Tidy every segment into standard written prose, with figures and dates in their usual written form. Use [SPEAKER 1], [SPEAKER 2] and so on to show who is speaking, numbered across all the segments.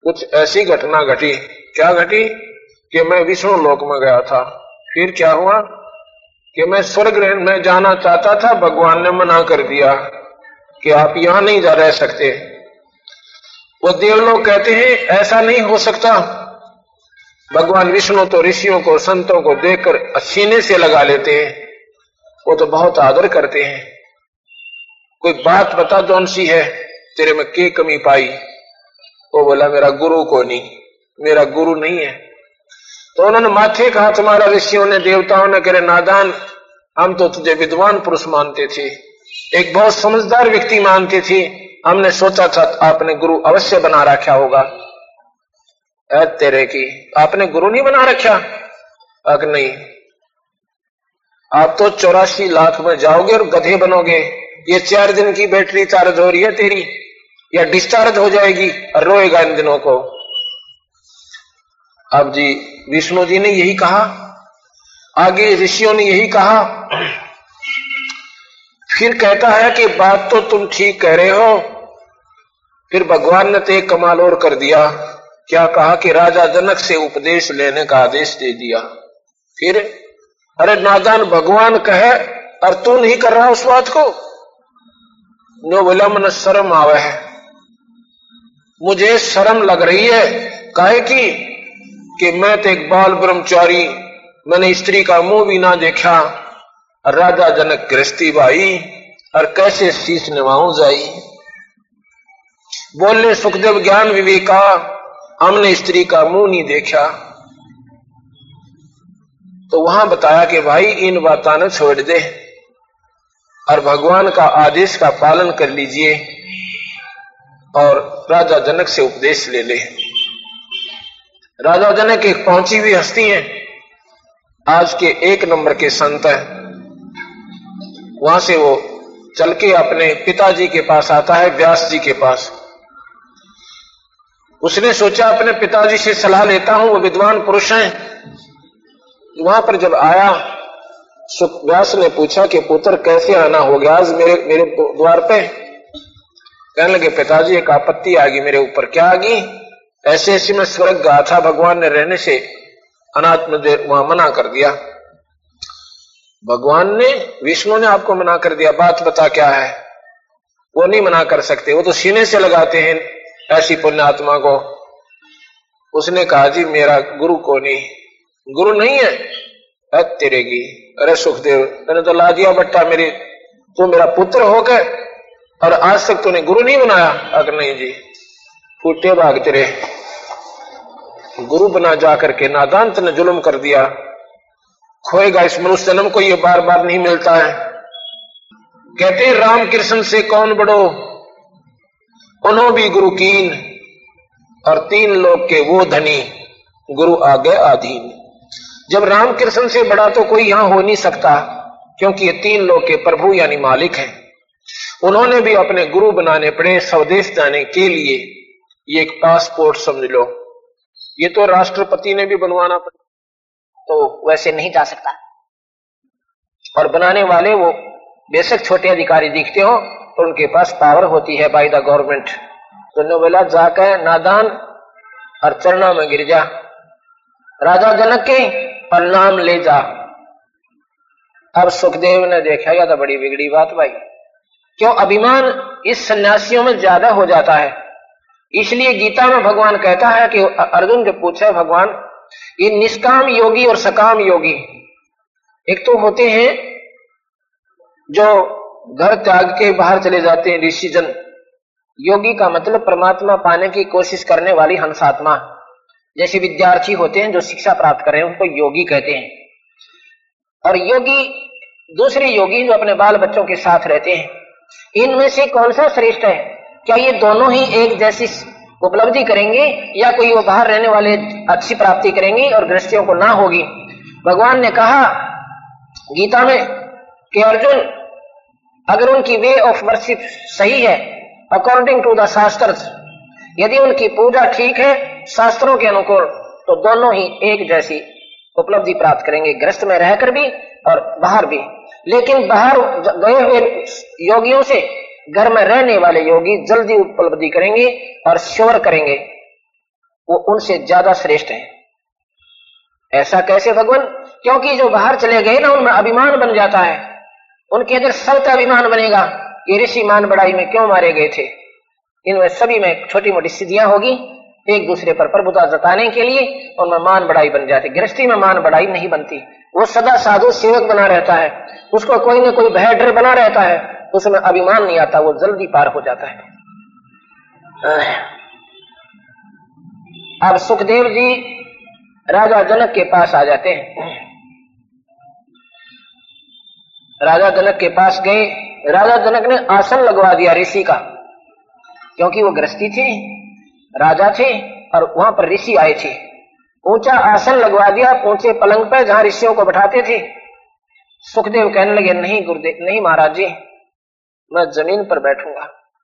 [SPEAKER 1] कुछ ऐसी घटना घटी। क्या घटी कि मैं विष्णु लोक में गया था। फिर क्या हुआ कि मैं स्वर्ग में जाना चाहता था, भगवान ने मना कर दिया कि आप यहां नहीं जा रह सकते। वो देवलोग कहते हैं ऐसा नहीं हो सकता। भगवान विष्णु तो ऋषियों को संतों को देखकर सीने से लगा लेते हैं, वो तो बहुत आदर करते हैं। कोई बात बता कौन सी है, तेरे में क्या कमी पाई? वो बोला मेरा गुरु को नहीं, मेरा गुरु नहीं है। तो उन्होंने माथे कहा तुम्हारा ऋषियों ने देवताओं ने करे नादान, हम तो तुझे विद्वान पुरुष मानते थे, एक बहुत समझदार व्यक्ति मानते थे, हमने सोचा था आपने गुरु अवश्य बना रखा होगा। तेरे की आपने गुरु नहीं बना रखा? अग नहीं, आप तो 84 लाख में जाओगे और गधे बनोगे। ये 4 दिन की बैटरी चार्ज हो रही है तेरी, या डिस्चार्ज हो जाएगी और रोएगा इन दिनों को। अब जी विष्णु जी ने यही कहा, आगे ऋषियों ने यही कहा। फिर कहता है कि बात तो तुम ठीक कह रहे हो। फिर भगवान ने तो एक कमाल और कर दिया। क्या कहा कि राजा जनक से उपदेश लेने का आदेश दे दिया। फिर अरे नादान, भगवान कहे और तू नहीं कर रहा उस बात को। नो बोला मन शर्म आवे है, मुझे शर्म लग रही है। काहे की कि मैं तो एक बाल ब्रह्मचारी, मैंने स्त्री का मुंह भी ना देखा, राजा जनक गृहस्थी भाई, और कैसे शीश निभाऊं जाई। बोले सुखदेव ज्ञान विवेका, हमने स्त्री का मुंह नहीं देखा। तो वहां बताया कि भाई इन बातों ने छोड़ दे और भगवान का आदेश का पालन कर लीजिए और राजा जनक से उपदेश ले ले। राजा जनक एक पहुंची हुई हस्ती है, आज के 1 नंबर के संत है। वहां से वो चल के अपने पिताजी के पास आता है, व्यास जी के पास। उसने सोचा अपने पिताजी से सलाह लेता हूं, वो विद्वान पुरुष हैं। वहां पर जब आया, व्यास ने पूछा कि पुत्र कैसे आना हो गया आज मेरे द्वार पे? कहने लगे पिताजी एक आपत्ति आ गई मेरे ऊपर। क्या आ गई? ऐसे ऐसे में स्वर्ग गया था, भगवान ने रहने से अनात्म वहां मना कर दिया। भगवान ने, विष्णु ने आपको मना कर दिया, बात बता क्या है? वो नहीं मना कर सकते, वो तो सीने से लगाते हैं ऐसी पुण्यात्मा को। उसने कहा जी मेरा गुरु को नहीं, गुरु नहीं है तेरे की। अरे सुखदेव तूने तो ला दिया बट्टा मेरे, तू मेरा पुत्र होकर और आज तक तूने गुरु नहीं बनाया। अगर नहीं जी, फूटे भाग तेरे, गुरु बना जाकर के नादान तूने जुल्म कर दिया। खोएगा इस मनुष्य जन्म को, ये बार बार नहीं मिलता है। कहते राम कृष्ण से कौन बड़ो, उन्हों भी गुरु कीन, और 3 लोग के वो धनी, गुरु आगे आधीन। जब राम कृष्ण से बड़ा तो कोई यहां हो नहीं सकता, क्योंकि ये 3 लोग के प्रभु यानी मालिक हैं। उन्होंने भी अपने गुरु बनाने पड़े स्वदेश जाने के लिए। ये एक पासपोर्ट समझ लो, ये तो राष्ट्रपति ने भी बनवाना पड़ा,
[SPEAKER 2] तो वैसे नहीं जा सकता।
[SPEAKER 1] और बनाने वाले वो बेशक छोटे अधिकारी दिखते हो, तो उनके पास पावर होती है बाय द गवर्नमेंट। तो बोला जाकर नादान और चरणों में गिर जा, राजा जनक के प्रणाम ले जा। अब सुखदेव ने देखा या तो बड़ी बिगड़ी बात भाई, क्यों अभिमान इस सन्यासियों में ज्यादा हो जाता है। इसलिए गीता में भगवान कहता है कि अर्जुन जब पूछे भगवान, ये निष्काम योगी और सकाम योगी, एक तो होते हैं जो घर त्याग के बाहर चले जाते हैं ऋषिजन। योगी का मतलब परमात्मा पाने की कोशिश करने वाली हंसात्मा। जैसे विद्यार्थी होते हैं जो शिक्षा प्राप्त कर रहे हैं, उनको योगी कहते हैं। और योगी दूसरे योगी जो अपने बाल बच्चों के साथ रहते हैं। इनमें से कौन सा श्रेष्ठ है? क्या ये दोनों ही एक जैसी उपलब्धि करेंगे, या कोई वो बाहर रहने वाले अच्छी प्राप्ति करेंगे और गृहस्थियों को ना होगी? भगवान ने कहा गीता में कि अर्जुन, अगर उनकी वे ऑफ वर्शिप सही है अकॉर्डिंग टू द शास्त्रस, यदि उनकी पूजा ठीक है शास्त्रों के अनुकूल, तो दोनों ही एक जैसी उपलब्धि प्राप्त करेंगे, गृहस्थ में रहकर भी और बाहर भी। लेकिन बाहर गए हुए योगियों से घर में रहने वाले योगी जल्दी उपलब्धि करेंगे और श्योर करेंगे। वो उनसे ज्यादा श्रेष्ठ है। ऐसा कैसे भगवान? क्योंकि जो बाहर चले गए ना, उनमें अभिमान बन जाता है, उनके अंदर सल्त अभिमान बनेगा कि ऋषि मान बढ़ाई में क्यों मारे गए थे। इनमें सभी में छोटी मोटी सिद्धियां होगी, एक दूसरे पर प्रभुता जताने के लिए उनमें मान बढ़ाई बन जाती। गृहस्थी में मान बढ़ाई नहीं बनती, वो सदा साधु सेवक बना रहता है, उसको कोई न कोई भय डर बना रहता है, उसमें अभिमान नहीं आता, वो जल्दी पार हो जाता है। अब सुखदेव जी राजा जनक के पास आ जाते हैं। राजा जनक के पास गए, राजा जनक ने आसन लगवा दिया ऋषि का, क्योंकि वो गृहस्थी थे, राजा थे और वहां पर ऋषि आए थे। ऊंचा आसन लगवा दिया ऊंचे पलंग पर, जहां ऋषियों को बैठाते थे। सुखदेव कहने लगे, नहीं गुरुदेव, नहीं महाराज जी, मैं जमीन पर बैठूंगा।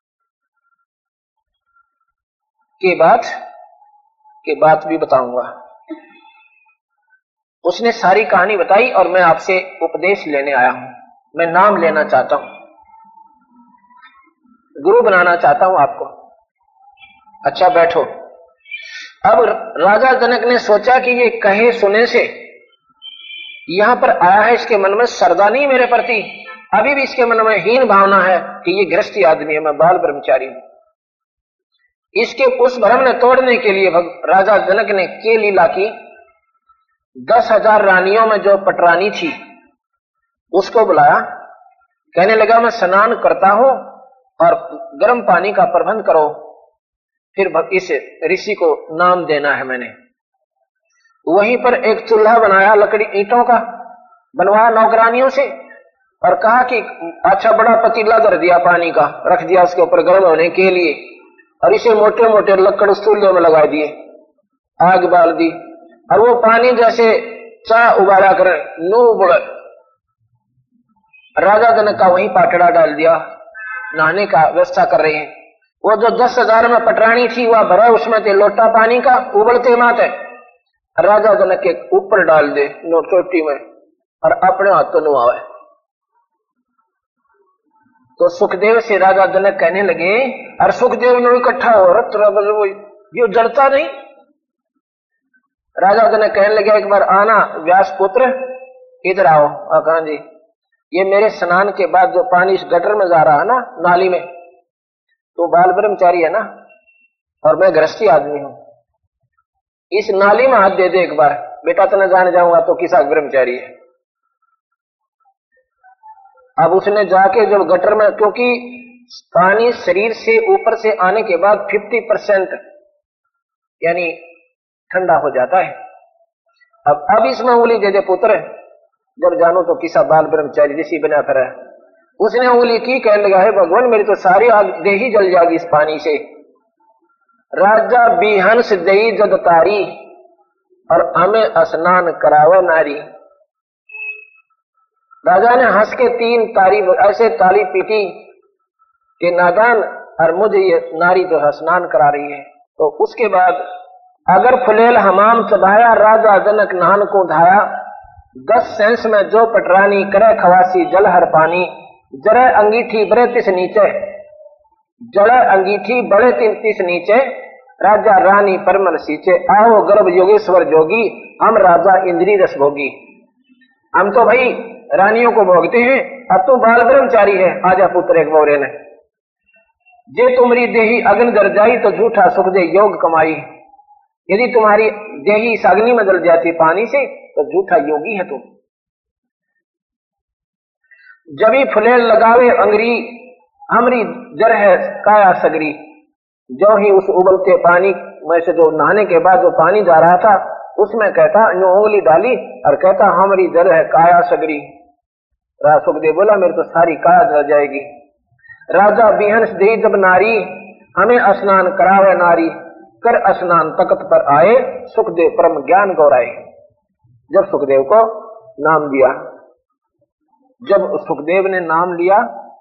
[SPEAKER 1] के बात भी बताऊंगा। उसने सारी कहानी बताई और मैं आपसे उपदेश लेने आया हूं, मैं नाम लेना चाहता हूं, गुरु बनाना चाहता हूं आपको। अच्छा बैठो। अब राजा जनक ने सोचा कि ये कहे सुने से यहां पर आया है, इसके मन में श्रद्धा नहीं मेरे प्रति, अभी भी इसके मन में हीन भावना है कि ये गृहस्थी आदमी है, मैं बाल ब्रह्मचारी हूं। इसके उस भ्रम ने तोड़ने के लिए राजा जनक ने के लीला की। 10,000 रानियों में जो पटरानी थी उसको बुलाया, कहने लगा मैं स्नान करता हूं और गर्म पानी का प्रबंध करो, फिर इस ऋषि को नाम देना है। मैंने वहीं पर एक चूल्हा बनाया, लकड़ी ईंटों का बनवाया नौकरानियों से, और कहा कि अच्छा बड़ा पतीला कर दिया, पानी का रख दिया उसके ऊपर गर्म होने के लिए, और इसे मोटे मोटे लकड़ चूल्हे में लगा दिए, आग बाल दी, और वो पानी जैसे चाह उबाला कर नू उबड़, राजा जनक का वहीं पाटड़ा डाल दिया, नहाने का व्यवस्था कर रहे हैं। वो जो 10,000 में पटरानी थी वह भरा उसमें थे लोटा पानी का, उबलते माते राजा जनक के ऊपर डाल दे नो चोटी में, और अपने हाथों नुआवे। तो सुखदेव से राजा जनक कहने लगे, और सुखदेव ने इकट्ठा हो रहा, ये जड़ता नहीं। राजा जनक कहने लगे, एक बार आना व्यास पुत्र, इधर आओ। कहा जी, ये मेरे स्नान के बाद जो पानी इस गटर में जा रहा है ना, नाली में, तो बाल ब्रह्मचारी है ना, और मैं गृहस्थी आदमी हूं, इस नाली में हाथ दे दे एक बार, बेटा तने जान जाऊंगा तो किसा ब्रह्मचारी है। अब उसने जाके जब गटर में, क्योंकि पानी शरीर से ऊपर से आने के बाद 50% यानी ठंडा हो जाता है। अब इसमें उंगली दे दे पुत्र, जब जानो तो किसा बाल ब्रह्मचारी जैसी बना फिर है। उसने उंगली की, कहने लगा है भगवान मेरी तो सारी आग देही जल जाएगी इस पानी से। राजा बिहंस दई जद तारी, और हमें स्नान करावे नारी। राजा ने हंस के 3 तारी ऐसे ताली पीटी कि नादान, और मुझे ये नारी जो है स्नान करा रही है। तो उसके बाद अगर फुलेल हमाम चबाया, राजा जनक नहान को धाया। 10 सेंस में जो पटरानी, करे खवासी जल हर पानी। जरे अंगीठी बड़े तिस नीचे, जड़े अंगीठी बड़े तिस नीचे, राजा रानी परमल सींचे। आओ गर्भ योगेश्वर जोगी, हम राजा इंद्री रस भोगी। हम तो भाई रानियों को भोगते हैं, अब तू बाल ब्रह्मचारी है, आजा पुत्र एक बोरे ने। जे तुम्हारी देही अग्नि जल जाई, तो झूठा सुख दे योग कमाई। यदि तुम्हारी देही इस अग्नि में जल जाती पानी से, तो झूठा योगी है तुम। जबी फुलेल लगावे अंगरी, हमरी जर है काया सगरी। जो ही उस उबलते पानी में से जो नहाने के बाद जो पानी जा रहा था, उसमें कहता, यूं उंगली डाली और कहता, हमारी जर है काया सगरी। सुखदेव बोला, मेरी तो सारी काया जल जाएगी। राजा बिहंस दे जब नारी, हमें स्नान करावे नारी। कर स्नान तख्त पर आए, सुखदेव परम ज्ञान गौराए। जब सुखदेव को नाम दिया, जब सुखदेव ने नाम लिया,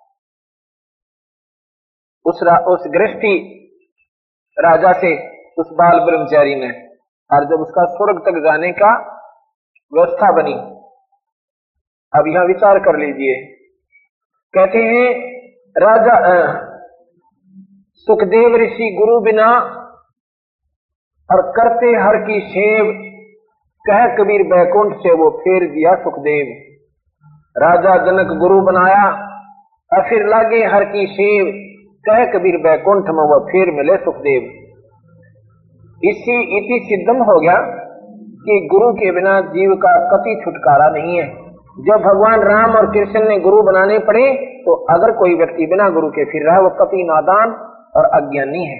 [SPEAKER 1] उस गृहस्थी राजा से, उस बाल ब्रह्मचारी ने, और जब उसका स्वर्ग तक जाने का व्यवस्था बनी। अब यहां विचार कर लीजिए। कहते हैं राजा सुखदेव ऋषि गुरु बिना और करते हर की सेव, कह कबीर बैकुंठ से वो फेर दिया सुखदेव। राजा जनक गुरु बनाया और फिर लागे हर की सेव, कह कबीर बैकुंठ में वो फेर मिले सुखदेव। इसी इति सिद्धम हो गया कि गुरु के बिना जीव का कति छुटकारा नहीं है। जब भगवान राम और कृष्ण ने गुरु बनाने पड़े तो अगर कोई व्यक्ति बिना गुरु के फिर रहा है वो कति नादान और अज्ञानी है।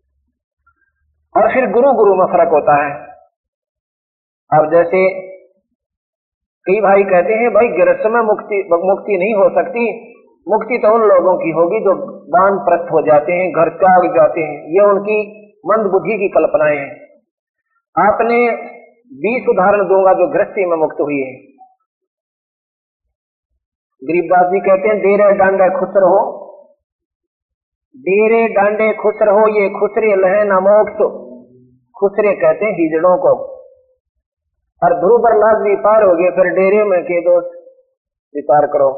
[SPEAKER 1] और फिर गुरु गुरु में फर्क होता है। अब जैसे कई भाई कहते हैं भाई गृहस्थ में मुक्ति नहीं हो सकती, मुक्ति तो उन लोगों की होगी जो वानप्रस्थ हो जाते हैं, घर त्याग जाते हैं। ये उनकी मंद बुद्धि की कल्पनाएं हैं। आपने 20 उदाहरण दूंगा जो गृहस्थी में मुक्त हुई है। गरीबदास जी कहते हैं डेरे डांडे खुश रहो, डेरे डांडे खुश रहो, ये खुसरे लहे न मोक्ष। खुसरे कहते हैं हिजड़ों को। और ध्रुव प्रहलाद भी पार हो गए, फिर डेरे में के दोस्त विचार करो,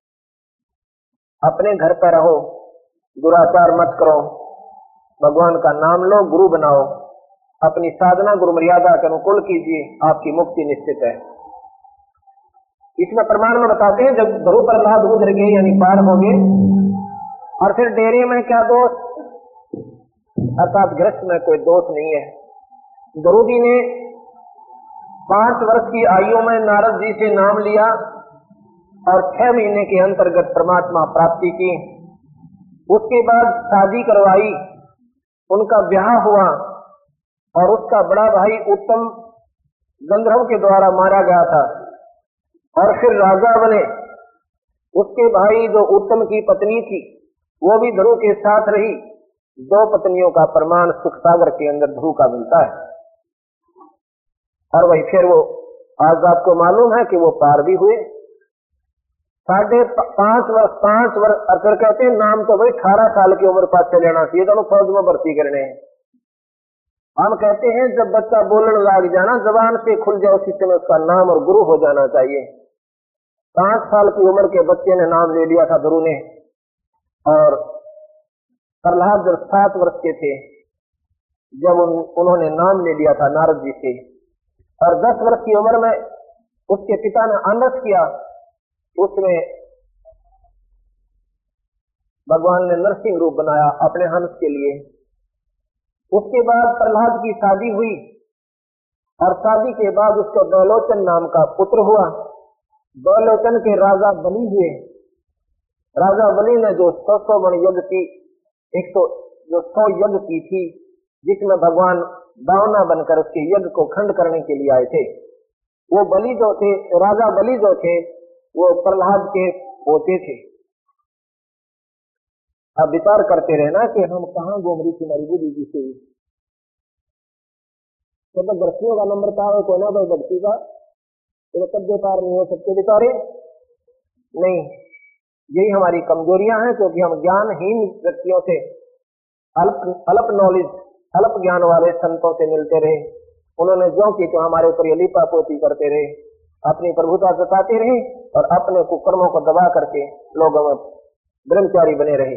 [SPEAKER 1] अपने घर पर रहो, दुराचार मत करो, भगवान का नाम लो, गुरु बनाओ, अपनी साधना गुरु मर्यादा के अनुकूल कीजिए, आपकी मुक्ति निश्चित है। इसमें प्रमाण में बताते हैं जब ध्रुव प्रहलाद गुजर गए यानी पार हो गए, और फिर डेरे में क्या दोष, अर्थात गृहस्थ में कोई दोष नहीं है। गुरु जी ने 5 वर्ष की आयु में नारद जी से नाम लिया और 6 महीने के अंतर्गत परमात्मा प्राप्ति की। उसके बाद शादी करवाई, उनका ब्याह हुआ और उसका बड़ा भाई उत्तम गंधर्व के द्वारा मारा गया था और फिर राजा बने। उसके भाई जो उत्तम की पत्नी थी वो भी ध्रुव के साथ रही। 2 पत्नियों का प्रमाण सुख सागर के अंदर ध्रुव का मिलता है। और वही फिर वो आज आपको मालूम है कि वो पार भी हुए। 5.5 वर्ष और फिर कहते हैं नाम तो भाई 18 साल की उम्र पास से लेना चाहिए, दोनों फौज में भर्ती करने हैं। हम कहते हैं जब बच्चा बोलने लग जाना, जबान से खुल जाए, उसी समय उसका नाम और गुरु हो जाना चाहिए। 5 साल की उम्र के बच्चे ने नाम ले लिया था ध्रुव ने, और प्रहलाद जब 7 वर्ष के थे जब उन्होंने नाम ले लिया था नारद जी से, और 10 वर्ष की उम्र में उसके पिता ने अनस किया, उसमें भगवान ने नरसिंह रूप बनाया अपने हंस के लिए। उसके बाद प्रहलाद की शादी हुई और शादी के बाद उसको दौलोचन नाम का पुत्र हुआ। दौलोचन के राजा बलि हुए। राजा बलि ने जो 100 वन यज्ञ की 100 यज्ञ की थी, जिसमें भगवान दावना बनकर उसके यज्ञ को खंड करने के लिए आए थे, वो बलि जो थे, राजा बलि जो थे, वो प्रहलाद के पोते थे। अब विचार करते रहना कि हम कहाँ घूम रही थी हमारी बुद्धि जी से। तो ग्रस्तियों का नंबर था कोई ना कोई भक्ति का, तो कब्जे पार नहीं हो सकते बेचारे। नहीं, यही हमारी कमजोरियां हैं, क्योंकि हम ज्ञानहीन व्यक्तियों से, अल्प नॉलेज, अल्प ज्ञान वाले संतों से मिलते रहे। उन्होंने जो की तो हमारे ऊपर लिपा पोती करते रहे, अपनी प्रभुता जताते रहे और अपने कुकर्मों को दबा करके लोगों में ब्रह्मचारी बने रहे।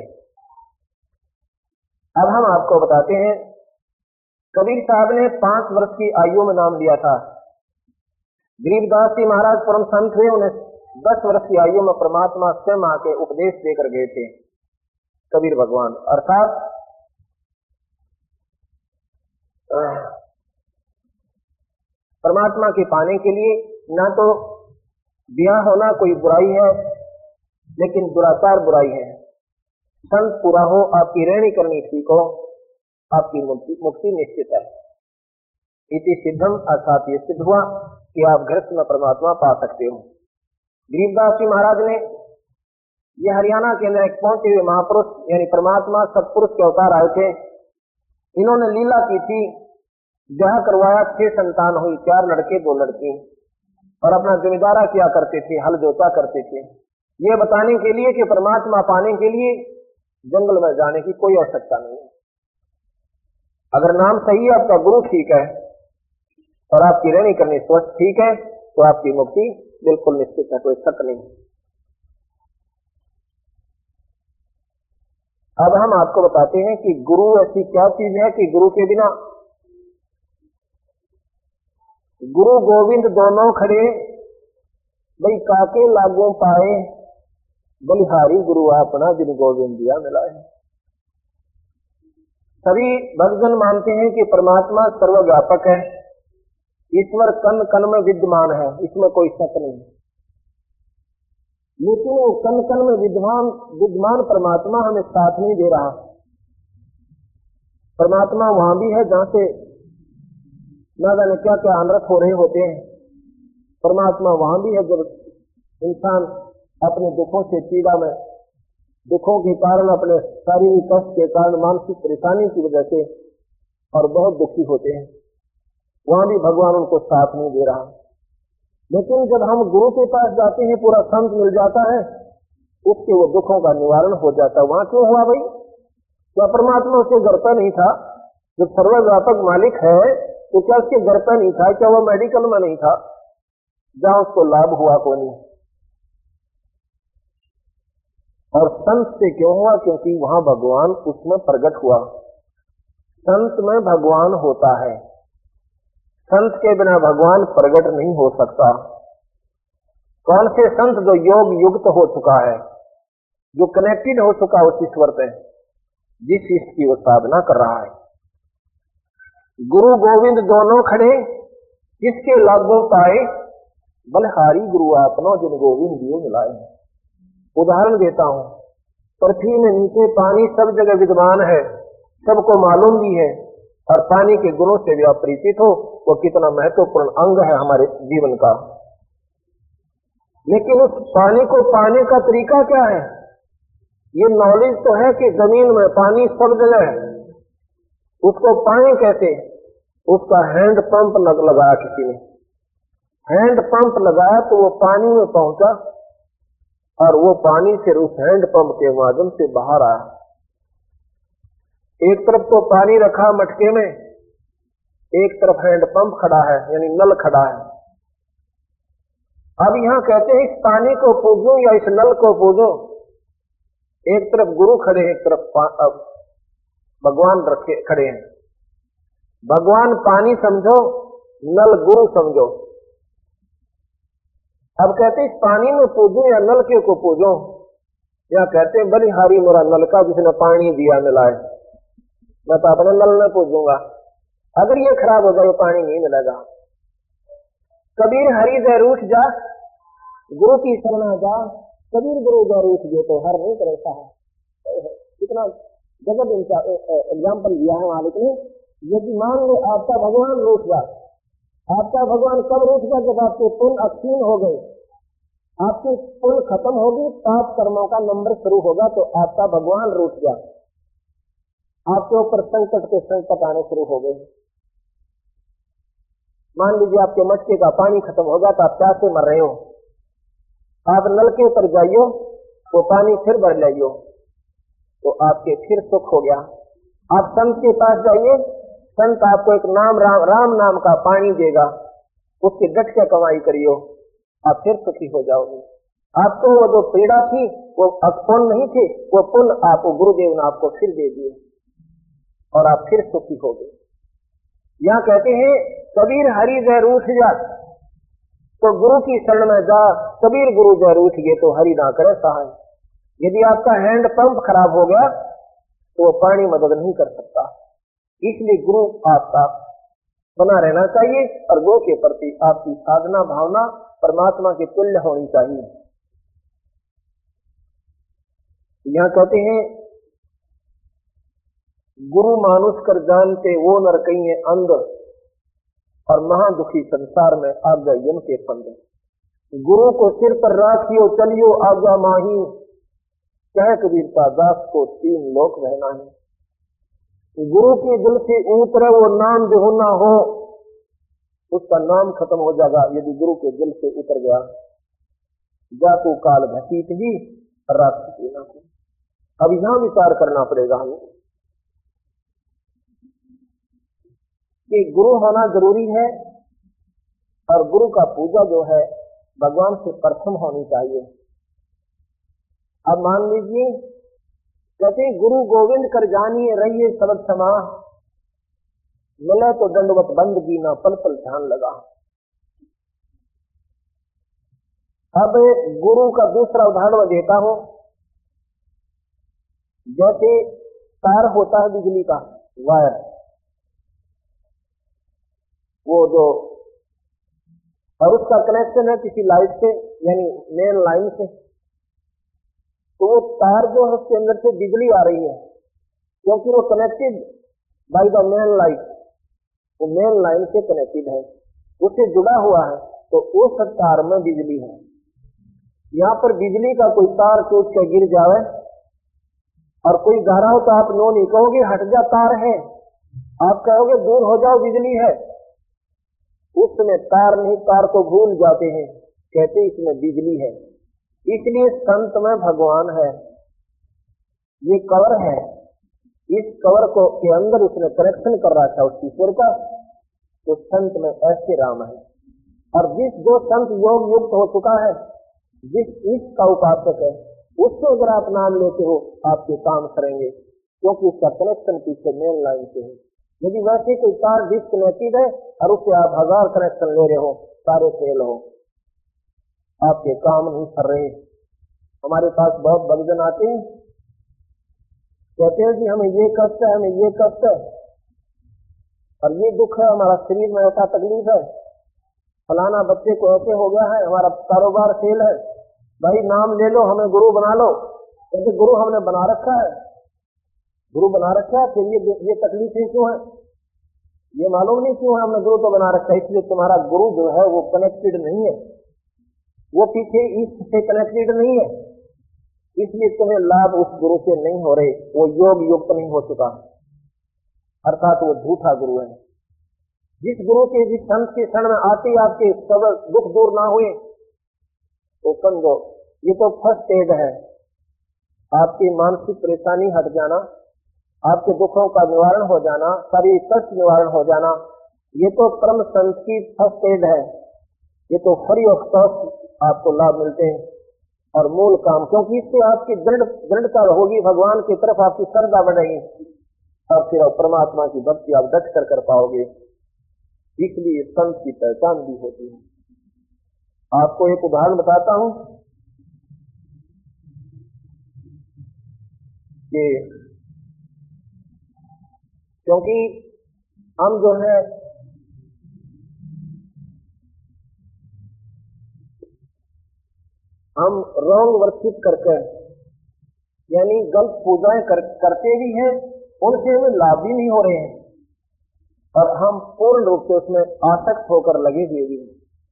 [SPEAKER 1] अब हम आपको बताते हैं, कबीर साहब ने 5 वर्ष की आयु में नाम लिया था। गरीबदास जी महाराज परम संत हुए, उन्हें 10 वर्ष की आयु में परमात्मा स्वयं आके उपदेश देकर गए थे कबीर भगवान। अर्थात परमात्मा के पाने के लिए ना तो ब्याह होना कोई बुराई है, लेकिन दुराचार बुराई है। संत पूरा हो, आपकी रहनी करनी ठीक हो, आपकी मुक्ति निश्चित है। इति सिद्धम, अर्थात ये सिद्ध हुआ कि आप गृहस्थ में परमात्मा पा सकते हो। गरीबदास जी महाराज ने, ये हरियाणा के अंदर एक पहुंचे हुए महापुरुष यानी परमात्मा सत्पुरुष के अवतार आए थे। इन्होंने लीला की थी, ब्याह करवाया, 6 संतान हुई, 4 लड़के 2 लड़की, और अपना जिम्मेदारा किया करते थे, हल जोता करते थे, ये बताने के लिए कि परमात्मा पाने के लिए जंगल में जाने की कोई आवश्यकता नहीं है। अगर नाम सही है, आपका गुरु ठीक है और आपकी रहनी करनी स्वस्थ ठीक है, तो आपकी मुक्ति बिल्कुल निश्चित है, कोई शक नहीं। अब हम आपको बताते हैं कि गुरु ऐसी क्या चीज है कि गुरु के बिना गुरु गोविंद दोनों खड़े, भाई काके लागों पाए, बलिहारी गुरु अपना जिन गोविंद दिया मिलाए। सभी भक्तजन मानते हैं कि परमात्मा सर्वव्यापक है, ईश्वर कण कण में विद्यमान है, इसमें कोई शक नहीं। लेकिन वो कण कण में विद्यमान परमात्मा हमें साथ नहीं दे रहा। परमात्मा वहां भी है जहां से ना जाने क्या क्या अनर्थ हो रहे होते हैं। परमात्मा वहां भी है जब इंसान अपने दुखों से पीड़ा में, दुखों के कारण, अपने शारीरिक कष्ट के कारण, मानसिक परेशानी की वजह से और बहुत दुखी होते हैं, वहां भी भगवान उनको साथ नहीं दे रहा। लेकिन जब हम गुरु के पास जाते हैं, पूरा संत मिल जाता है, उसके वो दुखों का निवारण हो जाता है। वहां क्यों हुआ भाई? क्या परमात्मा उसके घर पर नहीं था? जब सर्वव्यापक मालिक है तो क्या उसके घर पर नहीं था? क्या वो मेडिकल में नहीं था जहां उसको लाभ हुआ को नहीं? और संत से क्यों हुआ? क्योंकि वहां भगवान उसमें प्रकट हुआ। संत में भगवान होता है, संत के बिना भगवान प्रकट नहीं हो सकता। कौन से संत? जो योग युक्त हो चुका है, जो कनेक्टेड हो चुका है उस ईश्वर पे, जिस ईश्वर की वो साधना कर रहा है। गुरु गोविंद दोनों खड़े, किसके लागू पाए, बलिहारी गुरु आपनो जिन गोविंद दियो मिलाए। उदाहरण देता हूं, पृथ्वी में नीचे पानी सब जगह विद्यमान है, सबको मालूम भी है, और पानी के गुणों से भी आप परिचित हो, वो कितना महत्वपूर्ण अंग है हमारे जीवन का। लेकिन उस पानी को पाने का तरीका क्या है? ये नॉलेज तो है कि जमीन में पानी सब जगह है, उसको पाए कैसे? उसका हैंड पंप लगाया किसी ने, हैंड पंप लगाया तो वो पानी में पहुंचा, और वो पानी फिर उस हैंड पंप के माध्यम से बाहर आया। एक तरफ तो पानी रखा मटके में, एक तरफ हैंड पंप खड़ा है, यानी नल खड़ा है। अब यहां कहते हैं इस पानी को पूजो या इस नल को पूजो। एक तरफ गुरु खड़े हैं, एक तरफ भगवान रखे खड़े हैं। भगवान पानी समझो, नल गुरु समझो। अब कहते हैं इस पानी में पूजो या नल के को पूजो, या कहते हैं बलिहारी मेरा नलका जिसने पानी दिया मिलाए, मैं तो अपने नल में पूजूंगा, अगर ये खराब हो जाए पानी नहीं मिलेगा। कबीर हरि जय रूठ जा, गुरु की शरण जा, कबीर गुरु जय रूठ गए तो हर नहीं करता है। कितना जगत इनका एग्जाम्पल दिया है मालिक ने। यदि मान लो आपका भगवान रूठ जा, आपका भगवान कब रूठ जा? जब आपके पुण्य अक्षीण हो गए, आपके पुण्य खत्म होगी, पाप कर्मों का नंबर शुरू होगा, तो आपका भगवान रूठ जा, आपके ऊपर संकट के संकट आने शुरू हो गए। मान लीजिए आपके मटके का पानी खत्म होगा तो आप प्यासे मर रहे हो, आप नलके पर जाइयो तो पानी फिर भर लाइयो, तो आपके फिर सुख हो गया। आप संत के पास जाइए, संत आपको एक नाम राम नाम का पानी देगा, उसकी डट के कमाई करियो, आप फिर सुखी हो जाओगे। आपको वो जो पीड़ा थी वो पुण्य नहीं थे, वो पुण्य आपको गुरुदेव ने आपको फिर दे दिए और आप फिर सुखी हो गए। यहाँ कहते हैं कबीर हरि जय रूठ जा, तो गुरु की शरण में जा, कबीर गुरु जय रूठ गए तो हरि ना करे सहाय। यदि आपका हैंड पंप खराब हो गया तो वो पानी मदद नहीं कर सकता, इसलिए गुरु आपका बना रहना चाहिए और गुरु के प्रति आपकी साधना भावना परमात्मा के तुल्य होनी चाहिए। यहाँ कहते हैं गुरु मानुष कर जानते वो नर कहीं अंध, और महादुखी संसार में आज्ञा यम के फंद। गुरु को सिर पर राखियो चलियो आज्ञा माही, कह कबीरता दास को तीन लोक रहना है। गुरु के दिल से उतरे वो नाम जो ना हो, उसका नाम खत्म हो जाएगा यदि गुरु के दिल से उतर गया। जा तू काल घसीट ही रात ना को। अब यहां विचार करना पड़ेगा हमें कि गुरु होना जरूरी है, और गुरु का पूजा जो है भगवान से प्रथम होनी चाहिए। अब मान लीजिए कहते गुरु गोविंद कर जानिए रहिए सबद समा, मिले तो दंडवत बंदगी ना पल पल ध्यान लगा। अब गुरु का दूसरा उदाहरण मैं देता हूं। जैसे तार होता है बिजली का, वायर, वो जो, और उसका कनेक्शन है किसी लाइट से, यानी मेन लाइन से, तो वो तार जो है उसके अंदर से बिजली आ रही है, क्योंकि वो connected by the main light, वो मेन लाइन से कनेक्टेड है, उससे जुड़ा हुआ है, तो उस तार में बिजली है। यहाँ पर बिजली का कोई तार टूट के गिर जावे और कोई जा रहा हो तो आप नो नहीं कहोगे हट जा तार है, आप कहोगे दूर हो जाओ बिजली है। उसमें तार नहीं, तार को भूल जाते हैं, कहते इसमें बिजली है। इसलिए संत में भगवान है, ये कवर है, इस कवर को के अंदर उसने कनेक्शन कर रखा है उसकी ईश्वर का, तो संत में ऐसे राम है। और जो संत योग युक्त हो चुका है, जिस ईश का उपासक है, उससे अगर आप नाम लेते हो आपके काम करेंगे, क्योंकि उसका कनेक्शन पीछे मेन लाइन से है। यदि वैसे कोई तार डिस्कनेक्टेड है और उससे आप 1000 कनेक्शन ले रहे हो, सारे फेल हो, आपके काम नहीं कर रहे। हमारे पास बहुत भक्तजन आते हैं, कहते हैं कि हमें ये कष्ट है, हमें ये कष्ट है और ये दुख है, हमारा शरीर में ऐसा तकलीफ है, फलाना बच्चे को ऐसे हो गया है, हमारा कारोबार फेल है। भाई नाम ले लो, हमें गुरु बना लो। क्योंकि गुरु हमने बना रखा है, गुरु बना रखा है, फिर ये तकलीफें क्यों है, ये मालूम नहीं क्यों है, हमने गुरु तो बना रखा है। इसलिए तुम्हारा गुरु जो है वो कनेक्टेड नहीं है, वो पीछे ईश्वर से कनेक्टेड नहीं है, इसलिए तुम्हें लाभ उस गुरु से नहीं हो रहे, वो योग युक्त नहीं हो चुका, अर्थात वो झूठा गुरु है। जिस गुरु के, जिस संत के क्षण में आते ही आपके सब दुख दूर ना हुए, तो समझो ये तो फर्स्ट एड है। आपकी मानसिक परेशानी हट जाना, आपके दुखों का निवारण हो जाना, सारी कष्ट निवारण हो जाना, ये तो परम संत की फर्स्ट एड है। ये तो फ्री ऑफ कॉस्ट आपको लाभ मिलते हैं और मूल काम, क्योंकि इससे आपकी दृढ़ता होगी, भगवान की तरफ आपकी श्रद्धा बढ़ेगी और फिर परमात्मा की भक्ति आप डट कर पाओगे। इसलिए संत की पहचान भी होती है। आपको एक उदाहरण बताता हूं कि क्योंकि हम जो है हम रॉन्ग वर्शिप करके, यानी गलत पूजाएं करते भी हैं, उनसे हमें लाभ भी नहीं हो रहे हैं और हम पूर्ण रूप से उसमें आसक्त होकर लगे हुए भी हैं।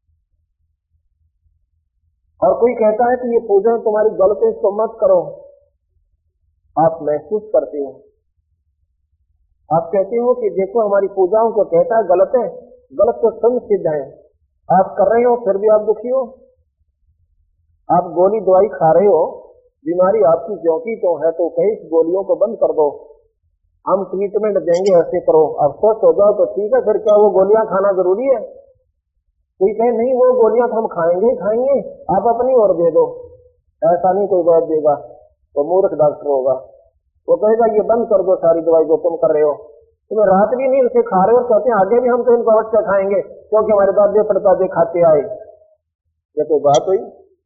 [SPEAKER 1] और कोई कहता है कि ये पूजा तुम्हारी गलत है, इसको मत करो, आप महसूस करते हो, आप कहते हो कि देखो हमारी पूजाओं को कहता है गलत है, गलत तो स्वयं सिद्ध है, आप कर रहे हो फिर भी आप दुखी हो। आप गोली दवाई खा रहे हो, बीमारी आपकी ज्योंकि तो है, तो कहीं इस गोलियों को बंद कर दो, हम ट्रीटमेंट देंगे, ऐसे करो, आप स्वस्थ हो जाओ तो ठीक है, फिर क्या वो गोलियां खाना जरूरी है? कोई कहे नहीं वो गोलियां तो हम खाएंगे ही खाएंगे, आप अपनी ओर दे दो, ऐसा नहीं कोई बात देगा, तो मूर्ख डॉक्टर होगा, वो कहेगा ये बंद कर दो सारी दवाई जो तुम कर रहे हो, तुम्हें रात भी नहीं उसे खा रहे हो, कहते हैं आगे भी हम तो इनको अवश्य खाएंगे क्योंकि हमारे दादे परदादे खाते आए। ये कोई बात हुई?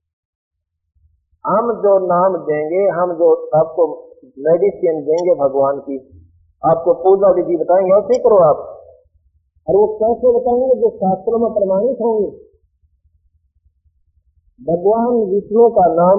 [SPEAKER 1] हम जो नाम देंगे, हम जो आपको मेडिसिन देंगे भगवान की, आपको पूजा विधि बताएंगे, ऐसे करो आप, और वो कैसे बताएंगे? जो शास्त्रों में प्रमाणित होंगे। भगवान विष्णु का नाम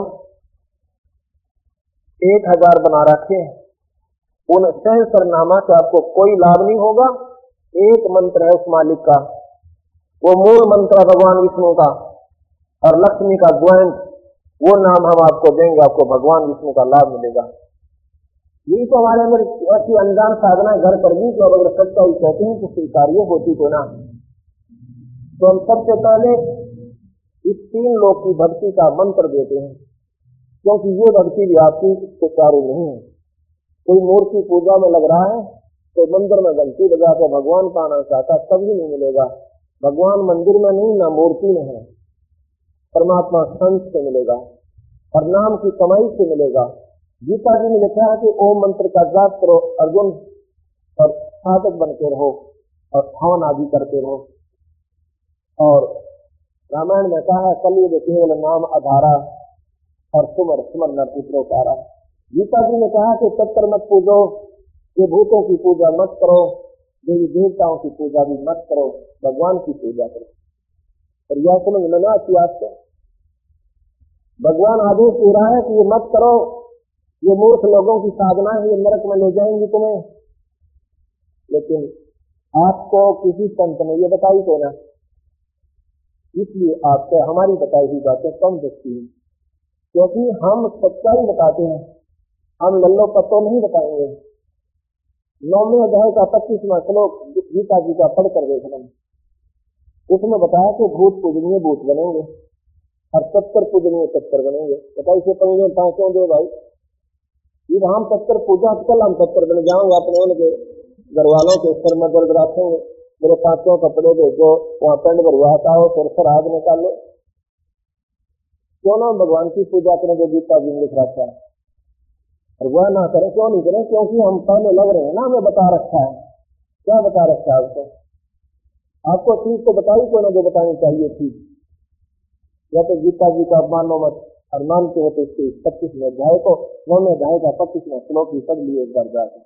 [SPEAKER 1] 1000 बना रखे हैं, उन सहस्रनामा से आपको कोई लाभ नहीं होगा। एक मंत्र है उस मालिक का, वो मूल मंत्र है भगवान विष्णु का, और लक्ष्मी का द्वैंत, वो नाम हम आपको देंगे, आपको भगवान विष्णु का लाभ मिलेगा। यही तो हमारे अंदर ऐसी अनजान साधना घर कर दी कि अब अगर सच्चाई कहते हैं तो स्वीकार्य होती तो ना। तो हम सबसे पहले इस 3 लोक की भक्ति का मंत्र देते हैं, क्योंकि ये भक्ति भी आपकी सुचारू नहीं है। कोई मूर्ति पूजा में लग रहा है तो मंदिर में घंटी बजा के भगवान का आना चाहता, कभी नहीं मिलेगा। भगवान मंदिर में नहीं, ना मूर्ति में है, परमात्मा संत से मिलेगा और नाम की कमाई से मिलेगा। गीता जी में लिखा है कि ओम मंत्र का जाप करो अर्जुन, और साधक बनते रहो और हवन आदि करते रहो। और
[SPEAKER 3] रामायण में कहा है कलयुग केवल नाम आधारा और सुमर सुमर नर पुत्रो तारा। गीता जी ने कहा कि तत्पर मत पूजो, ये भूतों की पूजा मत करो, देवी देवताओं की पूजा भी मत करो, भगवान की पूजा करो। और यह समझ लेना कि आपको भगवान आदेश दे रहा है कि ये मत करो, ये मूर्ख लोगों की साधना है, ये नरक में ले जाएंगी तुम्हें। लेकिन आपको किसी संत ने ये बताई तो ना, इसलिए आपसे हमारी बताई हुई बातें कम दिखती हैं, क्योंकि हम सच्चाई बताते हैं, हम लल्लो पत्तो नहीं बताएंगे। 9वें अध्याय का 25वां श्लोक गीता जी का पढ़कर देखना, उसमें बताया कि भूत पूजनीय भूत बनेंगे और तत्पर पूजनीय तत्पर बनेंगे। बताइए इसे पंगे पांचों दे भाई, ये हम तत्पर पूजा, कल हम तत्पर बन जाऊंगा, अपने उनके घर वालों के सर में दर्द रखेंगे, मेरे पांचों कपड़े भेजो, वहां पेंट भरवाता हो, फिर सर आग निकालो। क्यों ना भगवान की पूजा करें जो गीता जी में लिख रखा है, और वह ना करें। क्यों नहीं करें? क्योंकि हम पहले लग रहे हैं ना, हमें बता रखा है। क्या बता रखा है आपको? आपको चीज तो बताई को ना जो बतानी चाहिए थी। या तो गीता जी का मानो मत, और मानते हो तो इसके 25वें अध्याय को, 9वें अध्याय का 25वां श्लोक ही पढ़ लिए एक बार जाकर।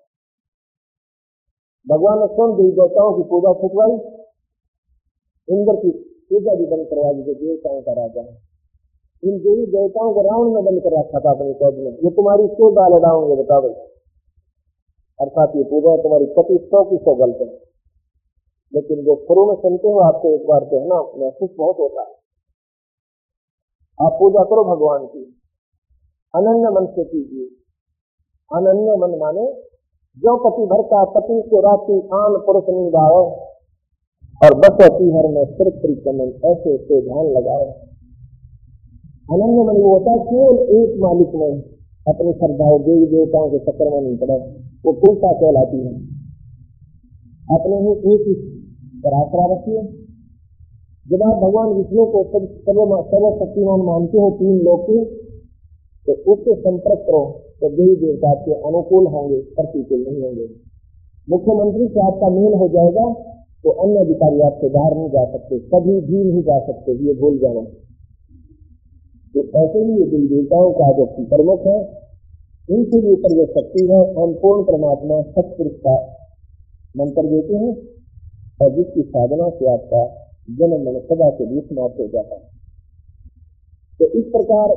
[SPEAKER 3] भगवान ने स्वयं देवी देवताओं की पूजा छुटवाई, इंद्र की पूजा भी बंद करवा दी, जो देवताओं का राजा है। इन देवी देवताओं को रावण में बंद कर रखा था अपनी कैद में। ये तुम्हारी क्यों डाल डाऊंगे बता भाई? अर्थात ये पूजा तुम्हारी 100% गलत है। लेकिन जो शुरू में सुनते हो आपको एक बार कहना महसूस बहुत होता है। आप पूजा करो भगवान की, अनन्य मन से कीजिए। अनन्य मन माने जो पति भर का पति के राति आन पुरुष निभाओ, और बस अति हर में सिर परिक्रमण ऐसे से ध्यान लगाओ। अनन्य मन वो होता है केवल एक मालिक में अपनी श्रद्धा देवी देवताओं के चक्कर में नहीं पड़ा, वो पूजा कहलाती है। अपने ही एक ही पर आसरा रखिए। जब आप भगवान विष्णु को सर्वशक्तिमान मानते हो, 3 लोग के, तो उससे संपर्क करो तो देवी देवता के अनुकूल होंगे, प्रतिकूल नहीं होंगे। मुख्यमंत्री से आपका मेल हो जाएगा तो अन्य अधिकारी आपसे बाहर नहीं जा सकते, कभी भी नहीं जा सकते, ये भूल जाना। तो ऐसे ही ये देवी देवताओं का जो प्रमुख है, इनके भी ऊपर जो शक्ति है, हम पूर्ण परमात्मा सत्पुरुष का मंत्र देते हैं, और जिसकी साधना से आपका जन्म मन सदा के लिए समाप्त हो जाता है। तो इस प्रकार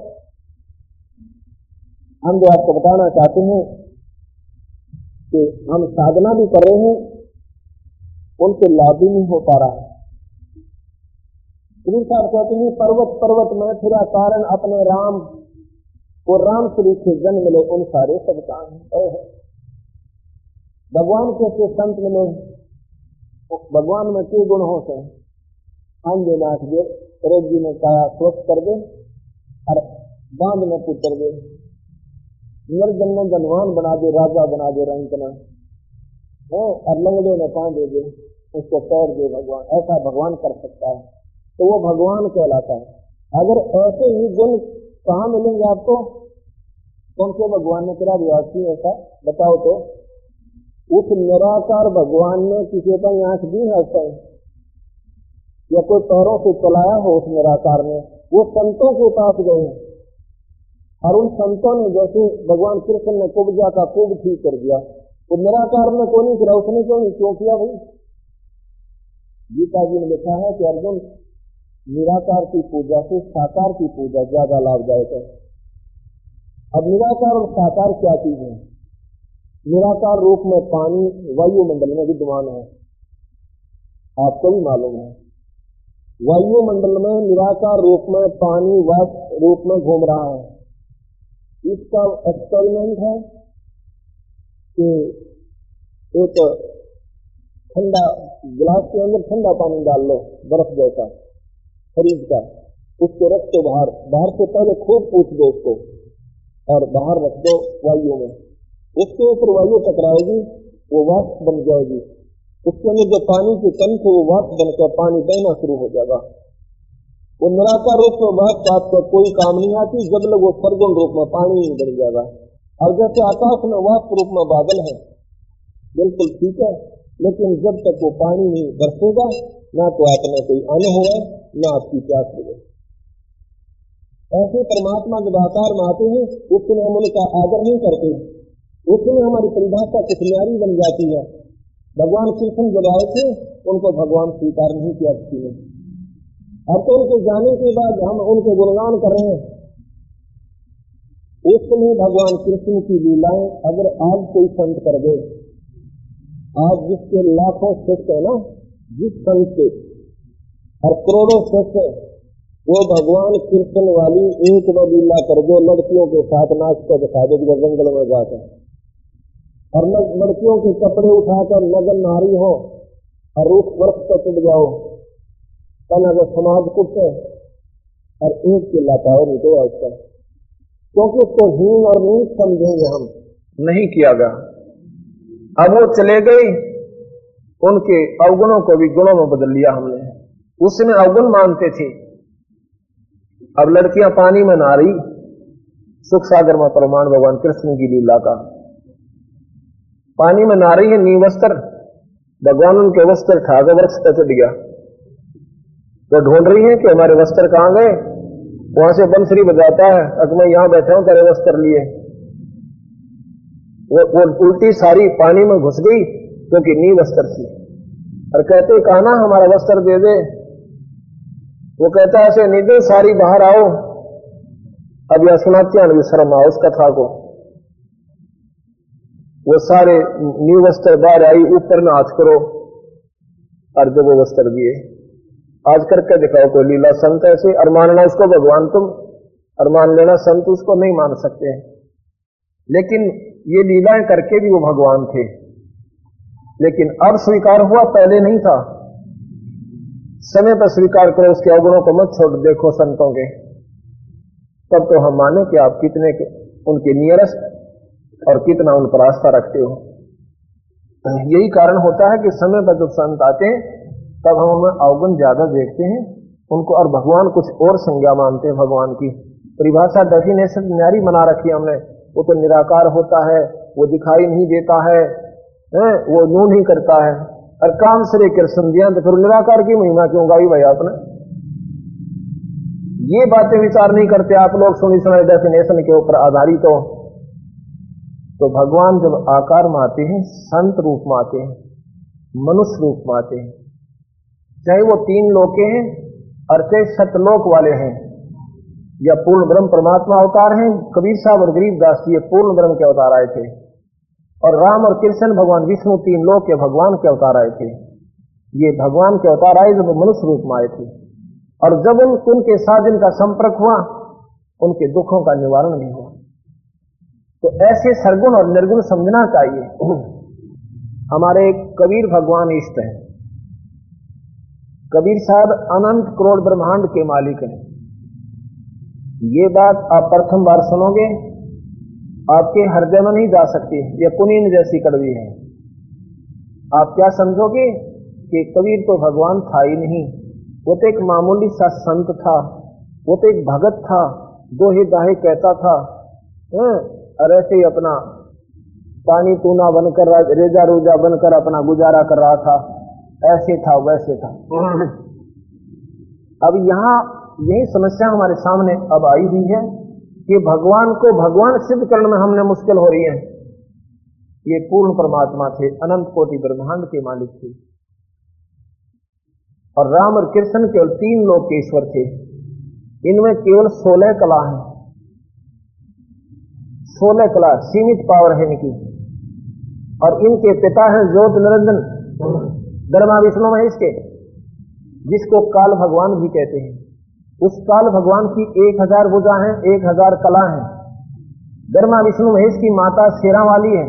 [SPEAKER 3] हम जो आपको बताना चाहते हैं कि हम साधना भी कर रहे हैं, उनसे लाभ भी नहीं हो पा रहा है। श्री साहब कहते हैं पर्वत पर्वत में फिरा कारण अपने राम को, राम श्री के जन्म मिले उन सारे सब काम। भगवान के संत मिले, भगवान में के गुण हो से हम देनाथ दे, रोगी में काया स्वस्थ कर दे, और बांध में पुत्र दे, निर्जन में धनवान बना दे, राजा बना दे, रंगना और लंगड़े में पांव दे दे, उसको पैर दे भगवान। ऐसा भगवान कर सकता है, तो वो भगवान कहलाता है। अगर ऐसे ही गुण कहाँ मिलेंगे आपको? कौन से भगवान ने तेरा रिवाज की ऐसा बताओ तो? उस निराकार भगवान ने किसी पर आंख दी है ऐसा, या कोई पैरों से चलाया हो उस निराकार ने? वो संतों के पास गए, और उन संतों ने जैसे भगवान कृष्ण ने कुब्जा का कुब ठीक कर दिया, वो निराकार ने कौन नहीं किया? उसने क्यों किया भाई? गीता जी ने लिखा है कि अर्जुन, निराकार की पूजा से साकार की पूजा ज्यादा लाभदायक है। अब निराकार और साकार क्या चीज है? निराकार रूप में पानी वायुमंडल में विद्यमान है, आपको भी मालूम है। वायुमंडल में निराकार रूप में पानी वाष्प रूप में घूम रहा है। इसका एक्सपेरिमेंट है कि एक ठंडा गिलास के अंदर ठंडा पानी डाल लो, बर्फ जैसा खरीद का, उसको रख दो बाहर, बाहर से पहले खूब पूछ दो उसको, और बाहर रख दो वायु में, उसके ऊपर वायु टकराएगी, वो वाष्प बन जाएगी, उसके अंदर जो पानी की कण थे वो वाष्प बनकर पानी बहना शुरू हो जाएगा। वो निराकार रूप में वाष्प आपको कोई काम नहीं आती, जब लोग वो सर्गुण रूप में पानी ही बन जाएगा। और जैसे आकाश में वाष्प रूप में बादल है, बिल्कुल ठीक है, लेकिन जब तक वो पानी नहीं बरसेगा ना तो आप में कोई अन्न होगा ना आपकी प्यास होगी। ऐसे परमात्मा जब आकार में आते हैं उसमें हम उनका आदर नहीं करते, उसमें हमारी परिभाषा कुछ न्यारी बन जाती है। भगवान कृष्ण जब आए थे उनको भगवान स्वीकार नहीं किया किसी ने, अब तो उनके जाने के बाद हम उनके गुणगान कर रहे हैं। उसमें भगवान कृष्ण की लीलाएं अगर आज कोई संत कर दे, आज जिसके लाखों शिष्य है ना, जिस संत के और करोड़ों शिष्य, वो भगवान कृष्ण वाली एक लीला कर दो, लड़कियों के साथ नाचते दिखा दो जंगल में जाकर, और लड़कियों के कपड़े उठाकर नगर नारी हो और रूख वर्ष पर टूट जाओ, तब अगर समाज कुछ है और एक के लापाओ नहीं तो आज तक, क्योंकि उसको हीन और नीच समझेंगे हम, नहीं किया गया। अब वो चले गई, उनके अवगुणों को भी गुणों में बदल लिया हमने, उसमें अवगुण मानते थे। अब लड़कियां पानी में नहा रही, सुख सागर में प्रमाण भगवान कृष्ण की लीला का, पानी में नहा रही है निवस्त्र, भगवान उनके वस्त्र ठाकर वृक्ष पर चढ़ गया, तो ढूंढ रही है कि हमारे वस्त्र कहां गए, वहां से बंसरी बजाता है, अब मैं यहां बैठा हूं तेरे वस्त्र लिए, वो उल्टी सारी पानी में घुस गई क्योंकि नी वस्त्र थी, और कहते कहा ना हमारा वस्त्र दे दे, वो कहता है ऐसे नहीं दे, सारी बाहर आओ, अब यह सुनाती है शर्म आओ उस कथा को। वो सारे नी वस्त्र बाहर आई, ऊपर में हाथ करो, और जब वो वस्त्र दिए, आज करके दिखाओ कोई लीला संत ऐसे, और मानना उसको भगवान तुम, और मान लेना संत उसको नहीं मान सकते हैं। लेकिन ये लीलाएं करके भी वो भगवान थे, लेकिन अब स्वीकार हुआ, पहले नहीं था। समय पर स्वीकार करो, उसके अवगुणों को मत छोड़ देखो संतों के, तब तो हम माने कि आप कितने के उनके नियरेस्ट और कितना उन पर आस्था रखते हो। यही कारण होता है कि समय पर जब संत आते हैं तब हम उनमें अवगुण ज्यादा देखते हैं उनको, और भगवान कुछ और संज्ञा मानते हैं। भगवान की परिभाषा डेफिनेशन न्यारी बना रखी है हमने, वो तो निराकार होता है, वो दिखाई नहीं देता है, वो यूं नहीं करता है, और काम से कृष्ण दिया, तो फिर निराकार की महिमा क्यों गाई भाई आपने? ये बातें विचार नहीं करते आप लोग, सुनी सुनाई डेफिनेशन के ऊपर आधारित हो। तो भगवान जब आकार में आते हैं, संत रूप में आते हैं, मनुष्य रूप में आते हैं, चाहे वो 3 लोक के हैं और चाहे सतलोक वाले हैं, या पूर्ण ब्रह्म परमात्मा अवतार हैं। कबीर साहब और गरीबदास जी पूर्ण ब्रह्म के अवतार आए थे, और राम और कृष्ण भगवान विष्णु 3 लोक के भगवान के अवतार आए थे। ये भगवान के अवतार आए जब मनुष्य रूप में आए थे, और जब उनके साथ जिनका संपर्क हुआ उनके दुखों का निवारण नहीं हुआ। तो ऐसे सरगुण और निर्गुण समझना चाहिए। हमारे कबीर भगवान इष्ट हैं, कबीर साहब अनंत करोड़ ब्रह्मांड के मालिक हैं। ये बात आप प्रथम बार सुनोगे, आपके हृदय में नहीं जा सकती, ये कुनीन जैसी कड़वी है। आप क्या समझोगे कि कबीर तो भगवान था ही नहीं, वो तो एक मामूली सा संत था, वो तो एक भगत था, दोहे दाहे कहता था, और ऐसे ही अपना पानी तूना बनकर रेजा रूजा बनकर अपना गुजारा कर रहा था, ऐसे था वैसे था। अब यहाँ यही समस्या हमारे सामने अब आई हुई है कि भगवान को भगवान सिद्ध करने में हमने मुश्किल हो रही है। ये पूर्ण परमात्मा थे, अनंत कोटि ब्रह्मांड के मालिक थे, और राम और कृष्ण केवल 3 लोक के ईश्वर थे। इनमें केवल 16 कला है, 16 कला सीमित पावर है इनकी, और इनके पिता हैं ज्योत निरंजन ब्रह्मा विष्णु महेश के, जिसको काल भगवान भी कहते हैं। उस काल भगवान की 1000 भुजा हैं, 1000 कला हैं। ब्रह्मा विष्णु महेश की माता शेरा वाली है,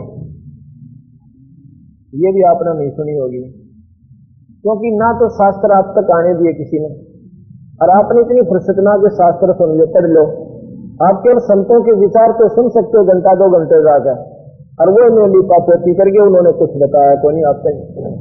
[SPEAKER 3] ये भी आपने नहीं सुनी होगी, क्योंकि ना तो शास्त्र आप तक आने दिए किसी ने, और आपने इतनी फुर्सत ना कि शास्त्र सुन लो पढ़ लो। आप केवल संतों के विचार तो सुन सकते हो 1-2 घंटे जाकर, और वो इन्हें लिपा पोती करके उन्होंने कुछ बताया को नहीं आपसे।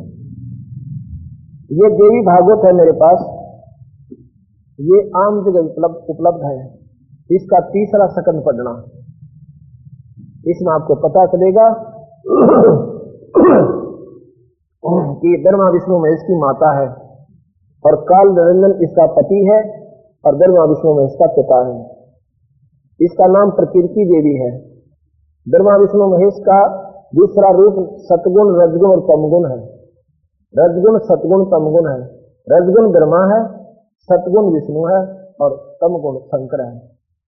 [SPEAKER 3] ये देवी भागवत है मेरे पास, ये आम जगह उपलब्ध है, इसका 3रा सकंद पढ़ना, इसमें आपको पता चलेगा कि ब्रह्मा विष्णु महेश की माता है और काल निरंजन इसका पति है और ब्रह्मा विष्णु महेश का पिता है। इसका नाम प्रकृति देवी है। ब्रह्मा विष्णु महेश का दूसरा रूप सतगुण, रजगुण और तमगुण है। रजगुण, सतगुण, तमगुण है। रजगुण ब्रह्मा है, सतगुण विष्णु है और तमगुण शंकर है।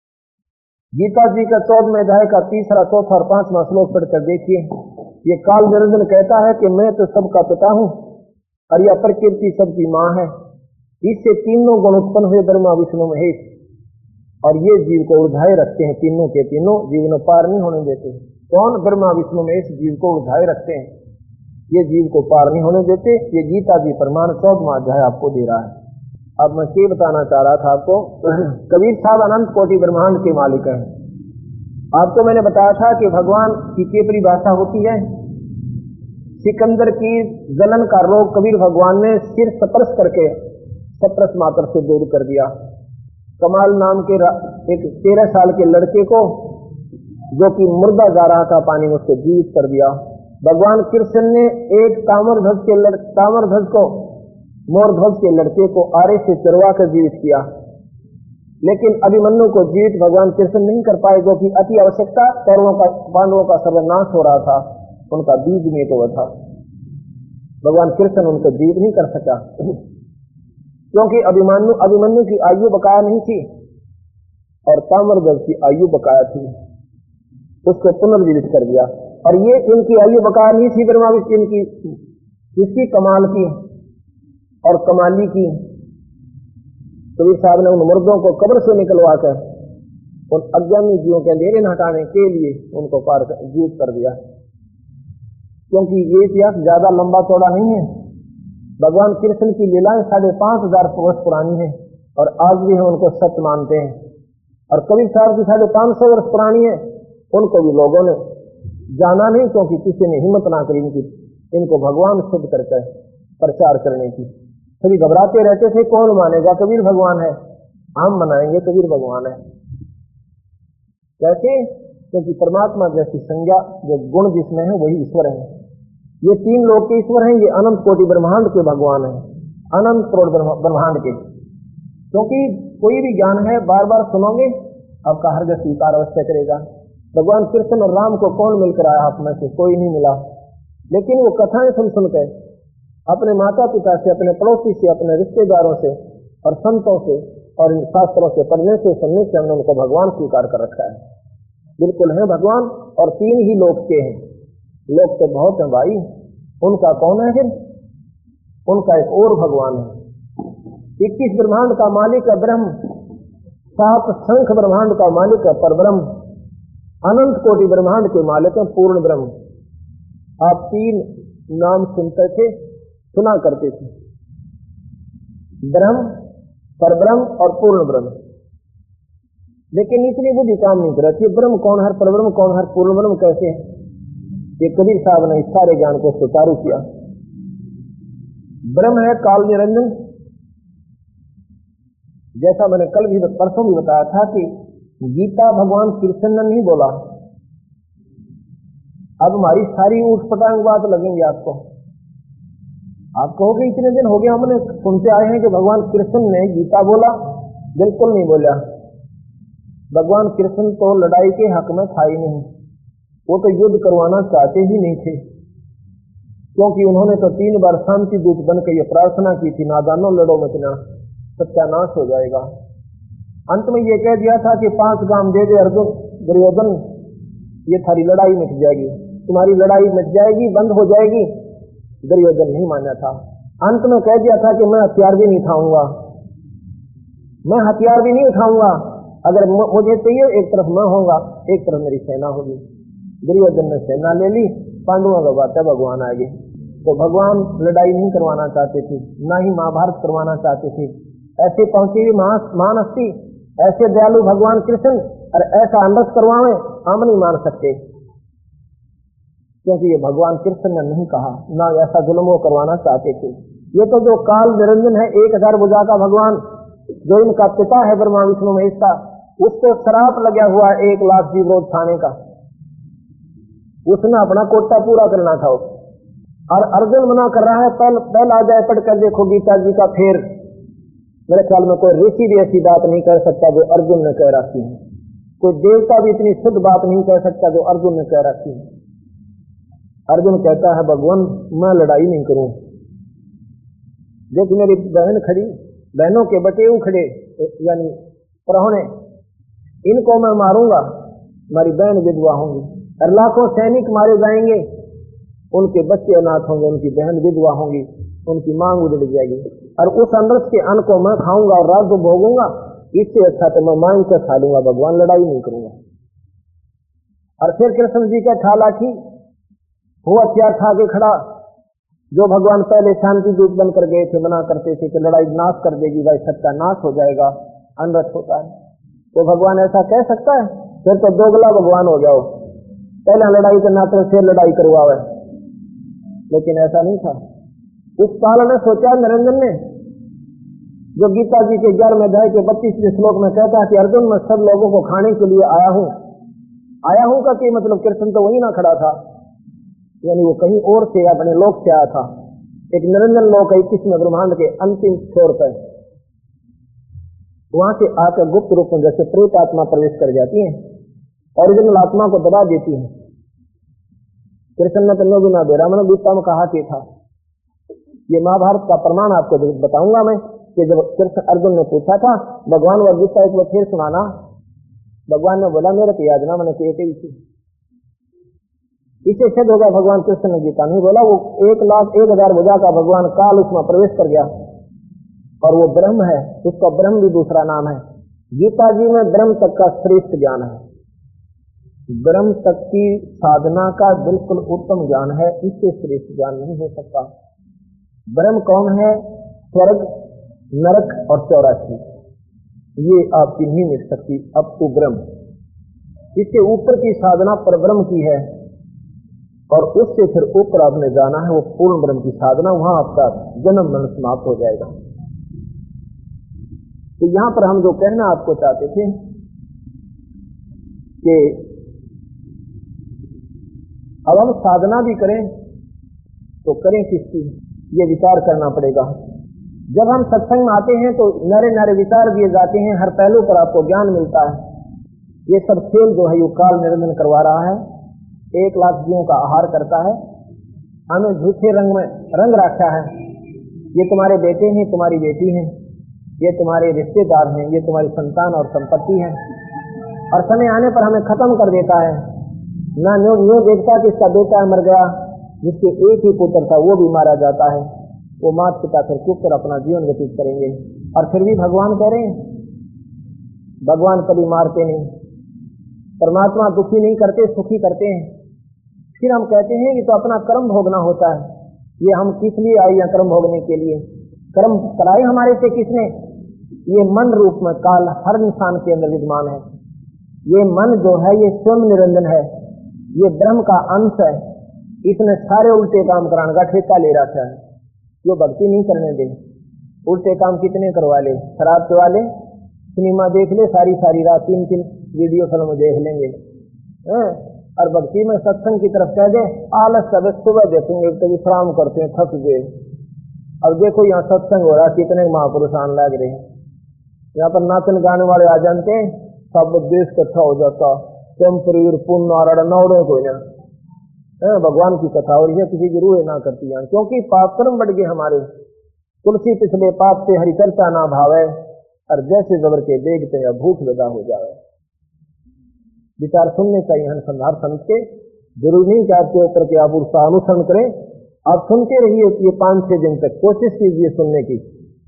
[SPEAKER 3] गीता जी का 14वें अध्याय का 3रा, 4था और 5वां श्लोक पढ़कर देखिए। ये काल निरंजन कहता है कि मैं तो सबका पिता हूं और यह प्रकृति सबकी मां है। इससे तीनों गुण उत्पन्न हुए ब्रह्मा विष्णु महेश और ये जीव को उर्धाए रखते हैं। तीनों के तीनों जीव ने पार नहीं होने देते। कौन? ब्रह्मा विष्णु महेश जीव को उर्धाए रखते हैं, ये जीव को पार नहीं होने देते। ये गीता जी प्रमाण 14वां अध्याय आपको दे रहा है। अब मैं क्या बताना चाह रहा था आपको, कबीर साहब अनंत कोटि ब्रह्मांड के मालिक हैं। आपको मैंने बताया था कि भगवान की क्या परिभाषा होती है। सिकंदर की जलन का रोग कबीर भगवान ने सिर स्पर्श करके सप्रस मात्र से दूर कर दिया। कमाल नाम के एक 13 साल के लड़के को, जो कि मुर्दा जा रहा था पानी में, उसको जीवित कर दिया। भगवान कृष्ण ने एक ताम्रध्वज को, मोरध्वज के लड़के को आरे से चरवा कर जीवित किया, लेकिन अभिमन्यु को जीवित भगवान कृष्ण नहीं कर पाए, जो कि अति आवश्यकता। पांडवों का सर्वनाश हो रहा था, उनका बीज में तो था। भगवान कृष्ण उनको जीवित नहीं कर सका क्योंकि अभिमन्यु की आयु बकाया नहीं थी और ताम्रध्वज की आयु बकाया थी। उसको पुनर्जीवित कर दिया। और ये इनकी आयु बकाया नहीं थी ब्रह्मा विष्णु, इनकी इसकी कमाल की और कमाली की। कबीर साहब ने उन मुर्दों को कब्र से निकलवा कर उन अज्ञानी जीवों के अंधेरे न हटाने के लिए उनको पार जीवित कर दिया। क्योंकि ये इतिहास ज्यादा लंबा चौड़ा नहीं है। भगवान कृष्ण की लीलाएं 5,500 वर्ष पुरानी है और आज भी हम उनको सत्य मानते हैं। और कबीर साहब की 550 वर्ष पुरानी है, उनको भी लोगों ने जाना नहीं, क्योंकि किसी ने हिम्मत ना करी इनको भगवान सिद्ध करके प्रचार करने की। सभी घबराते रहते थे, कौन मानेगा कबीर भगवान है, हम मनाएंगे कबीर भगवान है। कैसे? क्योंकि परमात्मा जैसी संज्ञा, जो गुण जिसमें है वही ईश्वर है। ये 3 लोक के ईश्वर हैं, ये अनंत कोटि ब्रह्मांड के भगवान हैं, अनंत करोड़ ब्रह्मांड के। क्योंकि कोई भी ज्ञान है, बार बार सुनोगे आपका हृदय स्वीकार अवश्य करेगा। भगवान कृष्ण और राम को कौन मिलकर आया आप में से? कोई नहीं मिला। लेकिन वो कथाएं सुन के अपने माता पिता से, अपने पड़ोसी से, अपने रिश्तेदारों से और संतों से और शास्त्रों से पढ़ने से, सुनने से हमने उनको भगवान स्वीकार कर रखा है। बिल्कुल है भगवान। और 3 ही लोक के हैं। लोक तो बहुत है भाई, उनका कौन है फिर? उनका एक और भगवान है। 21 ब्रह्मांड का मालिक है ब्रह्म, 7 शंख ब्रह्मांड का मालिक है परब्रह्म, अनंत कोटि ब्रह्मांड के मालिक है पूर्ण ब्रह्म। आप 3 नाम सुनते थे, सुना करते थे, ब्रह्म, परब्रह्म और पूर्ण ब्रह्म। लेकिन इतनी बुद्धि काम नहीं कर रही। ब्रह्म कौन है, परब्रह्म कौन है, पूर्ण ब्रह्म कैसे है? ये कबीर साहब ने इस सारे ज्ञान को सुचारू किया। ब्रह्म है काल निरंजन, जैसा मैंने कल भी परसों भी बताया था कि गीता भगवान कृष्ण ने नहीं बोला। अब हमारी सारी ऊट पटांग बात लगेंगे आपको। आप कहोगे इतने दिन हो गए हमने सुनते आए हैं कि भगवान कृष्ण ने गीता बोला। बिल्कुल नहीं बोला। भगवान कृष्ण तो लड़ाई के हक में था ही नहीं, वो तो युद्ध करवाना चाहते ही नहीं थे। क्योंकि उन्होंने तो 3 बार शांति दूत बनकर ये प्रार्थना की थी, नादानो लड़ो मत ना, सत्यानाश हो जाएगा। अंत में ये कह दिया था कि 5 गांव दे दे अर्जुन दुर्योधन, ये थारी लड़ाई मिट जाएगी, तुम्हारी लड़ाई मिट जाएगी, बंद हो जाएगी। दुर्योधन नहीं माना था। अंत में कह दिया था कि मैं हथियार भी नहीं उठाऊंगा, मैं हथियार भी नहीं उठाऊंगा। अगर मुझे चाहिए, एक तरफ मैं होऊंगा, एक तरफ मेरी सेना होगी। दुर्योधन ने सेना ले ली, पांडवों का बात है भगवान आगे। तो भगवान लड़ाई नहीं करवाना चाहते थे, ना ही महाभारत करवाना चाहते थे। ऐसे पहुंची हुई महान हस्ती, ऐसे दयालु भगवान कृष्ण और ऐसा अमृत करवावे, हम नहीं मान सकते। क्योंकि ये भगवान कृष्ण ने नहीं कहा, ना ऐसा जुल्म वो करवाना चाहते थे। ये तो जो काल निरंजन है, 1000 भुजा का भगवान, जो इनका पिता है ब्रह्मा विष्णु महेश का, उसको श्राप लगा हुआ 1 लाख जीव रोज खाने का। उसने अपना कोटा पूरा करना था। और अर्जुन मना कर रहा है, पहल आ जाए पढ़ कर देखो गीता जी का। फिर मेरे ख्याल में कोई ऋषि भी ऐसी बात नहीं कर सकता जो अर्जुन ने कह रखी है, कोई देवता भी इतनी शुद्ध बात नहीं कह सकता जो अर्जुन ने कह रखी है। अर्जुन कहता है भगवान मैं लड़ाई नहीं करूं, देख मेरी बहन खड़ी, बहनों के बटेऊ खड़े यानी प्राहुणे, इनको मैं मारूंगा, हमारी बहन विधवा होंगी, और लाखों सैनिक मारे जाएंगे, उनके बच्चे अनाथ होंगे, उनकी बहन विधवा होंगी, उनकी मांग उजड़ जाएगी, और उस अमृत के अन्न को मैं खाऊंगा और राज्य भोगूंगा, इससे अच्छा तो मैं मांग कर खा लूंगा, भगवान लड़ाई नहीं करूंगा। और फिर कृष्ण जी का ठाला थी, वो हथियार खा के खड़ा, जो भगवान पहले शांति दूत बनकर गए थे, मना करते थे कि लड़ाई नाश कर देगी, भाई सत्ता नाश हो जाएगा, अनरथ होता है, वो भगवान ऐसा कह सकता है? फिर तो दोगला भगवान हो जाओ, पहले लड़ाई करना तो फिर लड़ाई करवावे। लेकिन ऐसा नहीं था। उस काल ने सोचा, निरंजन ने, जो गीता जी के 11वें अध्याय के 32वें श्लोक में कहता है कि अर्जुन मैं सब लोगों को खाने के लिए आया हूं का कि मतलब कृष्ण तो वही ना खड़ा था, यानी वो कहीं और से अपने लोक से आया था। एक निरंजन लोक है 21वें ब्रह्मांड के अंतिम छोर पर, वहां से आकर गुप्त रूप में जैसे प्रेत आत्मा प्रवेश कर जाती है, ओरिजिनल आत्मा को दबा देती है। कृष्ण ने तो गुना दे रामन गीता में कहा कि था, ये महाभारत का प्रमाण आपको बताऊंगा मैं, कि जब कृष्ण अर्जुन ने पूछा था भगवान वह गीता एक बार फिर सुनाना, भगवान ने बोला मेरे को याद ना, मैंने कहते ही इसे सिद्ध होगा। भगवान कृष्ण ने गीता नहीं बोला, वो 1,01,000 भुजा का भगवान काल उसमें प्रवेश कर गया, और वो ब्रह्म है, उसका ब्रह्म भी दूसरा नाम है। गीता जी में ब्रह्म तक का श्रेष्ठ ज्ञान है, ब्रह्म तक की साधना का बिल्कुल उत्तम ज्ञान है, इससे श्रेष्ठ ज्ञान नहीं हो सकता। ब्रह्म कौन है? स्वर्ग, नरक और 84, ये आपकी नहीं मिल सकती अब तो ब्रह्म। इससे ऊपर की साधना पर ब्रह्म की है, और उससे फिर ऊपर आपने जाना है वो पूर्ण ब्रह्म की साधना, वहां आपका जन्म मरण समाप्त हो जाएगा। तो यहां पर हम जो कहना आपको चाहते थे कि अब हम साधना भी करें तो करें किसकी, ये विचार करना पड़ेगा। जब हम सत्संग में आते हैं तो नरे नरे विचार दिए जाते हैं, हर पहलू पर आपको ज्ञान मिलता है। ये सब खेल जो है ये काल निरंजन करवा रहा है, 1,00,000 जीवों का आहार करता है, हमें झूठे रंग में रंग रखा है। ये तुम्हारे बेटे हैं, तुम्हारी बेटी हैं, ये तुम्हारे रिश्तेदार हैं, ये तुम्हारी संतान और संपत्ति है, और समय आने पर हमें खत्म कर देता है। ना न्यू देखता कि इसका बेटा मर गया, जिसके एक ही पुत्र था वो भी मारा जाता है, वो माता पिता फिर चुप कर अपना जीवन व्यतीत करेंगे। और फिर भी भगवान कह रहे हैं, भगवान कभी मारते नहीं, परमात्मा दुखी नहीं करते, सुखी करते हैं। फिर हम कहते हैं ये तो अपना कर्म भोगना होता है, ये हम किस लिए आए या कर्म भोगने के लिए? कर्म कराए हमारे से किसने? ये मन रूप में काल हर इंसान के अंदर विद्यमान है। ये मन जो है ये स्वयं निरंजन है, ये ब्रह्म का अंश है। इसने सारे उल्टे काम कराने का ठेका ले रखा है, जो भक्ति नहीं करने दे। उल्टे काम कितने करवा ले, शराब चुरा ले, सिनेमा देख ले, सारी सारी रात 3-3 वीडियो फिल्म देख लेंगे, और भक्ति में सत्संग की तरफ कह दे आलस सब सुबह देखेंगे तो विश्राम करते हैं, थक गए। अब देखो यहाँ सत्संग हो रहा, कितने महापुरुष आने लग रहे हैं, यहाँ पर नाचन गाने वाले आ जाते हैं, सब देश इकट्ठा हो जाता, चंपरीर पुण्य नौड़े को ना भगवान की कथा, और यह किसी की रूह ना करती है, क्योंकि पाप कर्म बढ़ गए हमारे। तुलसी पिछले पाप से हरि चर्चा ना भावे, और जैसे जबर के देखते हैं भूख लगा हो जाए। विचार सुनने चाहिए अनुसंधान समझ के, जरूरी नहीं कि आपके ऊपर के आप उसका अनुसरण करें, आप सुनते रहिए। ये 5-6 दिन तक कोशिश कीजिए सुनने की,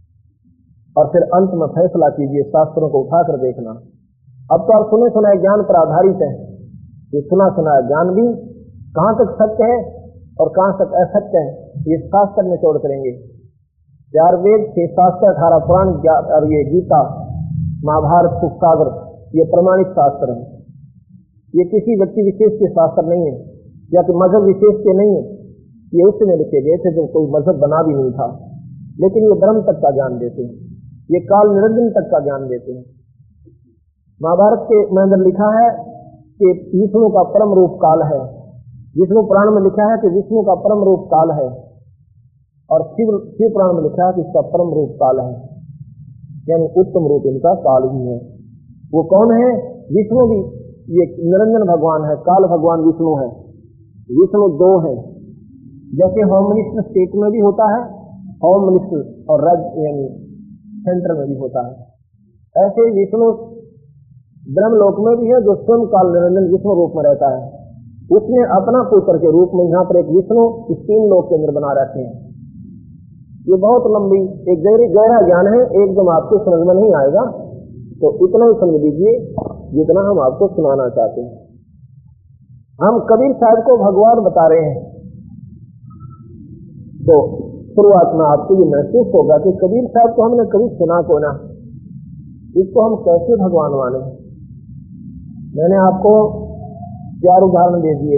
[SPEAKER 3] और फिर अंत में फैसला कीजिए, शास्त्रों को उठाकर देखना। अब तो आप सुने सुनाए ज्ञान पर आधारित है, ये सुना सुनाया ज्ञान भी कहां तक सत्य है और कहां तक असत्य है, ये शास्त्र में छोड़ करेंगे। 4 वेद, 6 शास्त्र, 18 पुराण और ये गीता, महाभारत, सुख सागर, ये प्रमाणित शास्त्र है। ये किसी व्यक्ति विशेष के शास्त्र नहीं है, या तो मजहब विशेष के नहीं है, ये उसमें लिखे गए थे जो कोई मजहब बना भी नहीं था, लेकिन ये ब्रह्म तक का ज्ञान देते हैं, ये काल निरंजन तक का ज्ञान देते हैं। महाभारत के में अंदर लिखा है कि विष्णु का परम रूप काल है, विष्णु पुराण में लिखा है कि विष्णु का परम रूप काल है, और शिव पुराण में लिखा है कि इसका परम रूप काल है, यानी उत्तम रूप इनका काल ही है। वो कौन है? विष्णु भी ये निरंजन भगवान है, काल भगवान विष्णु है। विष्णु दो है, जैसे होम मिनिस्टर स्टेट में भी होता है, होम मिनिस्टर और राज्य यानी सेंटर में भी होता है, ऐसे विष्णु ब्रह्मलोक में भी है जो स्वयं काल निरंजन विष्णु रूप में रहता है। उसने अपना पुत्र के रूप में यहाँ पर एक विष्णु इस 3 लोक के अंदर बना रखे हैं। ये बहुत लंबी एक गहरा ज्ञान है, एकदम आपको समझ में नहीं आएगा, तो इतना ही समझ लीजिए जितना हम आपको सुनाना चाहते हैं। हम कबीर साहब को भगवान बता रहे हैं, तो शुरुआत में आपको ये महसूस होगा कि कबीर साहब को हमने कभी सुना को ना, इसको हम कैसे भगवान माने। मैंने आपको 4 उदाहरण दे दिए।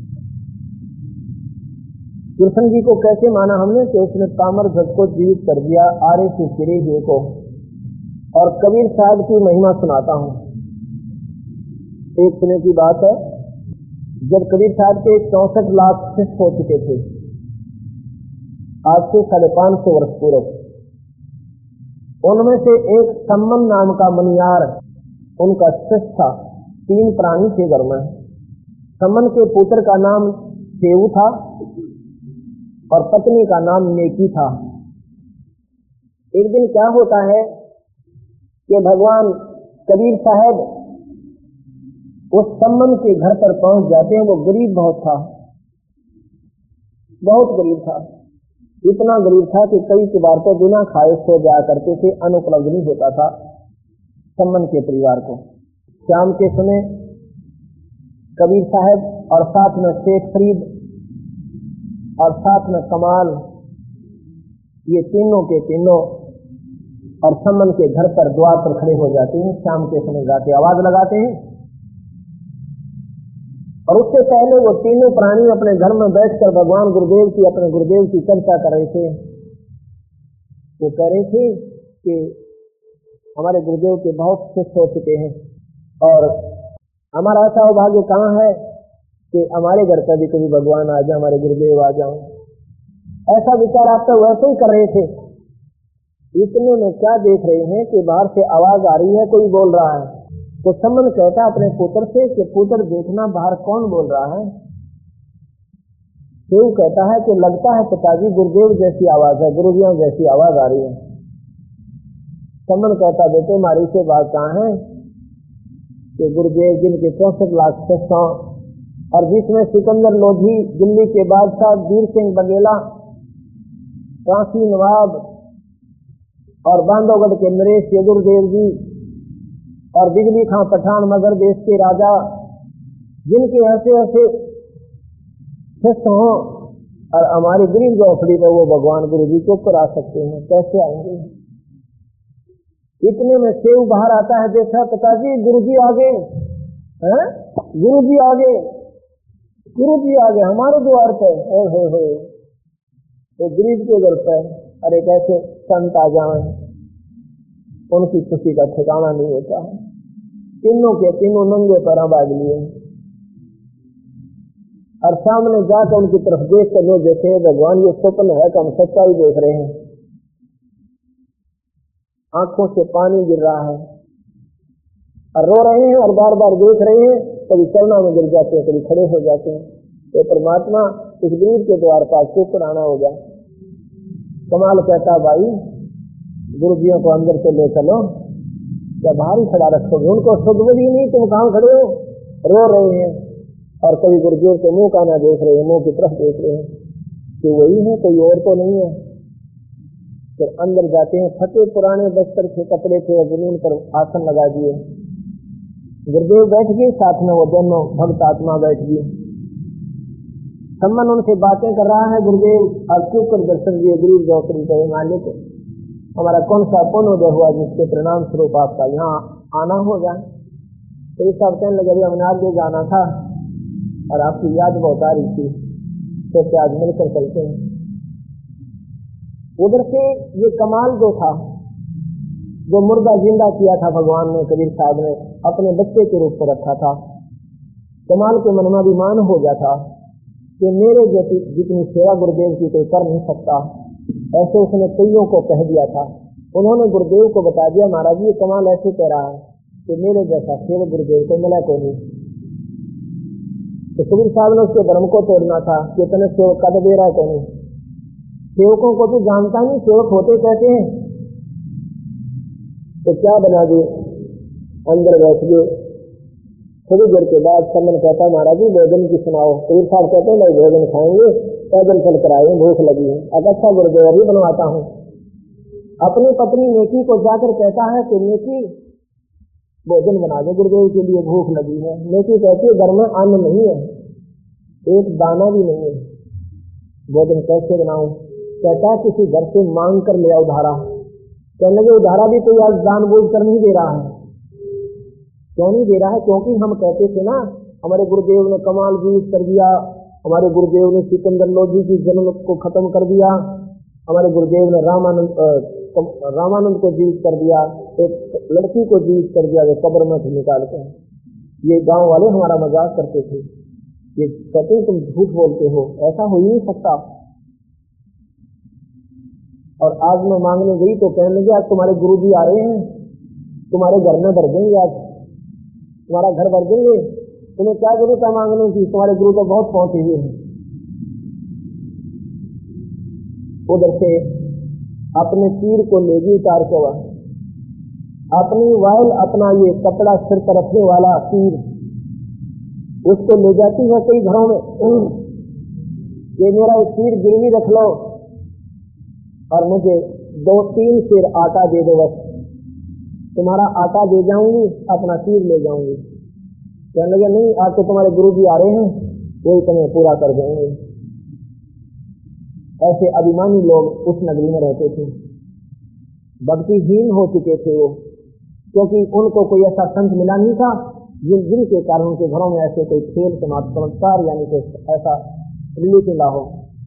[SPEAKER 3] कृष्ण जी को कैसे माना हमने कि उसने कामर ध्वज को जीवित कर दिया, आरे से चिरे हुए को। और कबीर साहब की महिमा सुनाता हूं। एक समय की बात है, जब कबीर साहब के 64 लाख शिष्य हो चुके थे, आज से 550 वर्ष पूर्व, उनमें से एक सम्मन नाम का मनियार उनका शिष्य था। 3 प्राणी थे घर में। सम्मन के पुत्र का नाम सेऊ था और पत्नी का नाम नेकी था। एक दिन क्या होता है कि भगवान कबीर साहब उस सम्मन के घर पर पहुंच जाते हैं। वो गरीब बहुत था, बहुत गरीब था, इतना गरीब था कि कई बार तो बिना खाए सो जाया करते थे, अनुपलब्ध नहीं होता था सम्मन के परिवार को। शाम के समय कबीर साहब और साथ में शेख फरीद और साथ में कमाल, ये तीनों के तीनों और सम्मन के घर पर द्वार पर खड़े हो जाते हैं। शाम के समय जाके आवाज लगाते हैं, और उससे पहले वो तीनों प्राणी अपने घर में बैठकर भगवान गुरुदेव की, अपने गुरुदेव की चर्चा कर रहे थे। वो कह रहे थे कि हमारे गुरुदेव के बहुत शिष्य हो चुके हैं और हमारा ऐसा सौभाग्य कहाँ है कि हमारे घर पर भी कभी भगवान आ जाए, हमारे गुरुदेव आ जाओ। ऐसा विचार आप तो वैसे ही कर रहे थे। इतने में क्या देख रहे हैं कि बाहर से आवाज आ रही है, कोई बोल रहा है। तो सम्मन कहता अपने पुत्र से कि पुत्र देखना बाहर कौन बोल रहा है। केहू कहता है कि लगता है पिताजी गुरुदेव जैसी आवाज है, गुरुजियों जैसी आवाज आ रही है। सम्मन कहता बेटे हमारी से बात कहाँ है कि गुरुदेव जिनके 64 लाख शिष्य और जिसमें सिकंदर लोधी, दिल्ली के बादशाह वीर सिंह बघेला, काशी नवाब और बांधवगढ़ के नरेश यदुर्देव जी और बिजली खां पठान मगर देश के राजा, जिनके ऐसे ऐसे शिष्य हों और हमारी गरीब झोपड़ी में वो भगवान गुरु जी को करा सकते हैं, कैसे आएंगे। इतने में सेव बाहर आता है, देखा पिताजी गुरु जी आ गए हैं, गुरु जी आ गए, गुरु जी आ गए हमारे द्वार पे। हो तो गरीब के घर पे अरे कैसे संत आ जाए, उनकी खुशी का ठिकाना नहीं होता है। तीनों के तीनों नंगे पैर भाग लिए और सामने जाकर उनकी तरफ देख कर लोग देखे भगवान ये स्वप्न है कि हम सच्चाई देख रहे हैं। आंखों से पानी गिर रहा है और रो रहे हैं और बार बार देख रहे हैं, कभी चलना में गिर जाते हैं, कभी खड़े हो जाते हैं। तो परमात्मा इस गरीब के द्वार पास चुप आना होगा। कमाल कहता भाई गुरुजियों को अंदर से ले चलो, क्या बाहर ही खड़ा रखोगे, उनको सुधबुद्धि नहीं, तुम कहाँ खड़े हो। रो रहे हैं और कभी गुरुदेव के मुंह का ना देख रहे हैं, मुंह की तरफ देख रहे हैं कि वही है, कोई और तो नहीं है। फिर अंदर जाते हैं, फटे पुराने बस्तर के कपड़े थे, जमीन पर आसन लगा दिए, गुरुदेव बैठ गए, साथ में वो दोनों भक्त आत्मा बैठ गए। सम्मन उनसे बातें कर रहा है, गुरुदेव आज क्यों कर दर्शन दिए, गरीब झोपड़ी को मालिक, हमारा कौन सा पुण्योदय हुआ जिसके परिणाम स्वरूप आपका यहाँ आना होगा। तो इस सब कहने लगे हमने आगे जाना था और आपकी याद बहुत आ रही थी, तो क्या आज मिलकर चलते हैं। उधर से ये कमाल जो था, जो मुर्दा जिंदा किया था भगवान ने, कबीर साहब ने अपने बच्चे के रूप में रखा था। कमाल के मन में अभिमान हो गया था कि मेरे जैसी जितनी सेवा गुरुदेव की कोई कर नहीं सकता। ऐसे उसने कईयों को कह दिया था। उन्होंने गुरुदेव को बता दिया, महाराज ये कमाल ऐसे कह रहा है कि मेरे जैसा सेवक गुरुदेव को मिला को नहीं। तो कबीर साहब ने उसके भ्रम को तोड़ना था कि इतने सेवक का तो दे रहा को नहीं। सेवकों को तो जानता नहीं सेवक होते कहते हैं। तो क्या बना दिए, अंदर बैठ गए। थोड़ी देर के बाद सम्मन कहता है, महाराज जी भोजन की सुनाओ। कबीर साहब कहते हैं नहीं भोजन खाएंगे, पैदल चल कर आए, भूख लगी है। अब अच्छा गुरुदेव अभी बनवाता हूँ। अपनी पत्नी नेकी को जाकर कहता है कि नेकी भोजन बना दो, गुरुदेव के लिए भूख लगी है। नेकी कहती है घर में अन्न नहीं है, एक दाना भी नहीं है, भोजन कैसे बनाऊं। कहता है किसी घर से मांग कर ले आओ उधारा। कहने लगे उधारा भी कोई आज दान बोझ कर नहीं दे रहा है। क्यों नहीं दे रहा है? क्योंकि हम कहते थे ना हमारे गुरुदेव ने कमाल जीवित कर दिया, हमारे गुरुदेव ने सिकंदर लोधी की जन्म को खत्म कर दिया, हमारे गुरुदेव ने रामानंद को जीवित कर दिया, एक लड़की को जीवित कर दिया, वो कब्र में से निकाल कर। ये गांव वाले हमारा मजाक करते थे, ये कहते तुम झूठ बोलते हो, ऐसा हो ही नहीं सकता। और आज मैं मांगने गई तो कहने लगे आज तुम्हारे गुरुजी आ रहे हैं, तुम्हारे घर में भर देंगे, आज तुम्हारा घर भर देंगे, तुम्हें क्या जरूरत है मांगने की, तुम्हारे गुरु तो बहुत पहुंचे हुए हैं। उधर से अपने तीर को लेगी उतार के वह अपनी वायल, अपना ये कपड़ा सिर पर रखने वाला तीर, उसको ले जाती है कई घरों में। ये मेरा एक तीर गिरवी रख लो और मुझे 2-3 सेर आटा दे दो, बस तुम्हारा आटा दे जाऊंगी, अपना तीर ले जाऊंगी। कहने लगे नहीं, आज तो तुम्हारे गुरुजी आ रहे हैं, वही तुम्हें पूरा कर देंगे। ऐसे अभिमानी लोग उस नगरी में रहते थे, भक्तिहीन हो चुके थे वो, क्योंकि उनको कोई ऐसा संत मिला नहीं था जिनके कारण उनके घरों में ऐसे कोई खेल चमत्कार यानी कि ऐसा रिलेशन हो।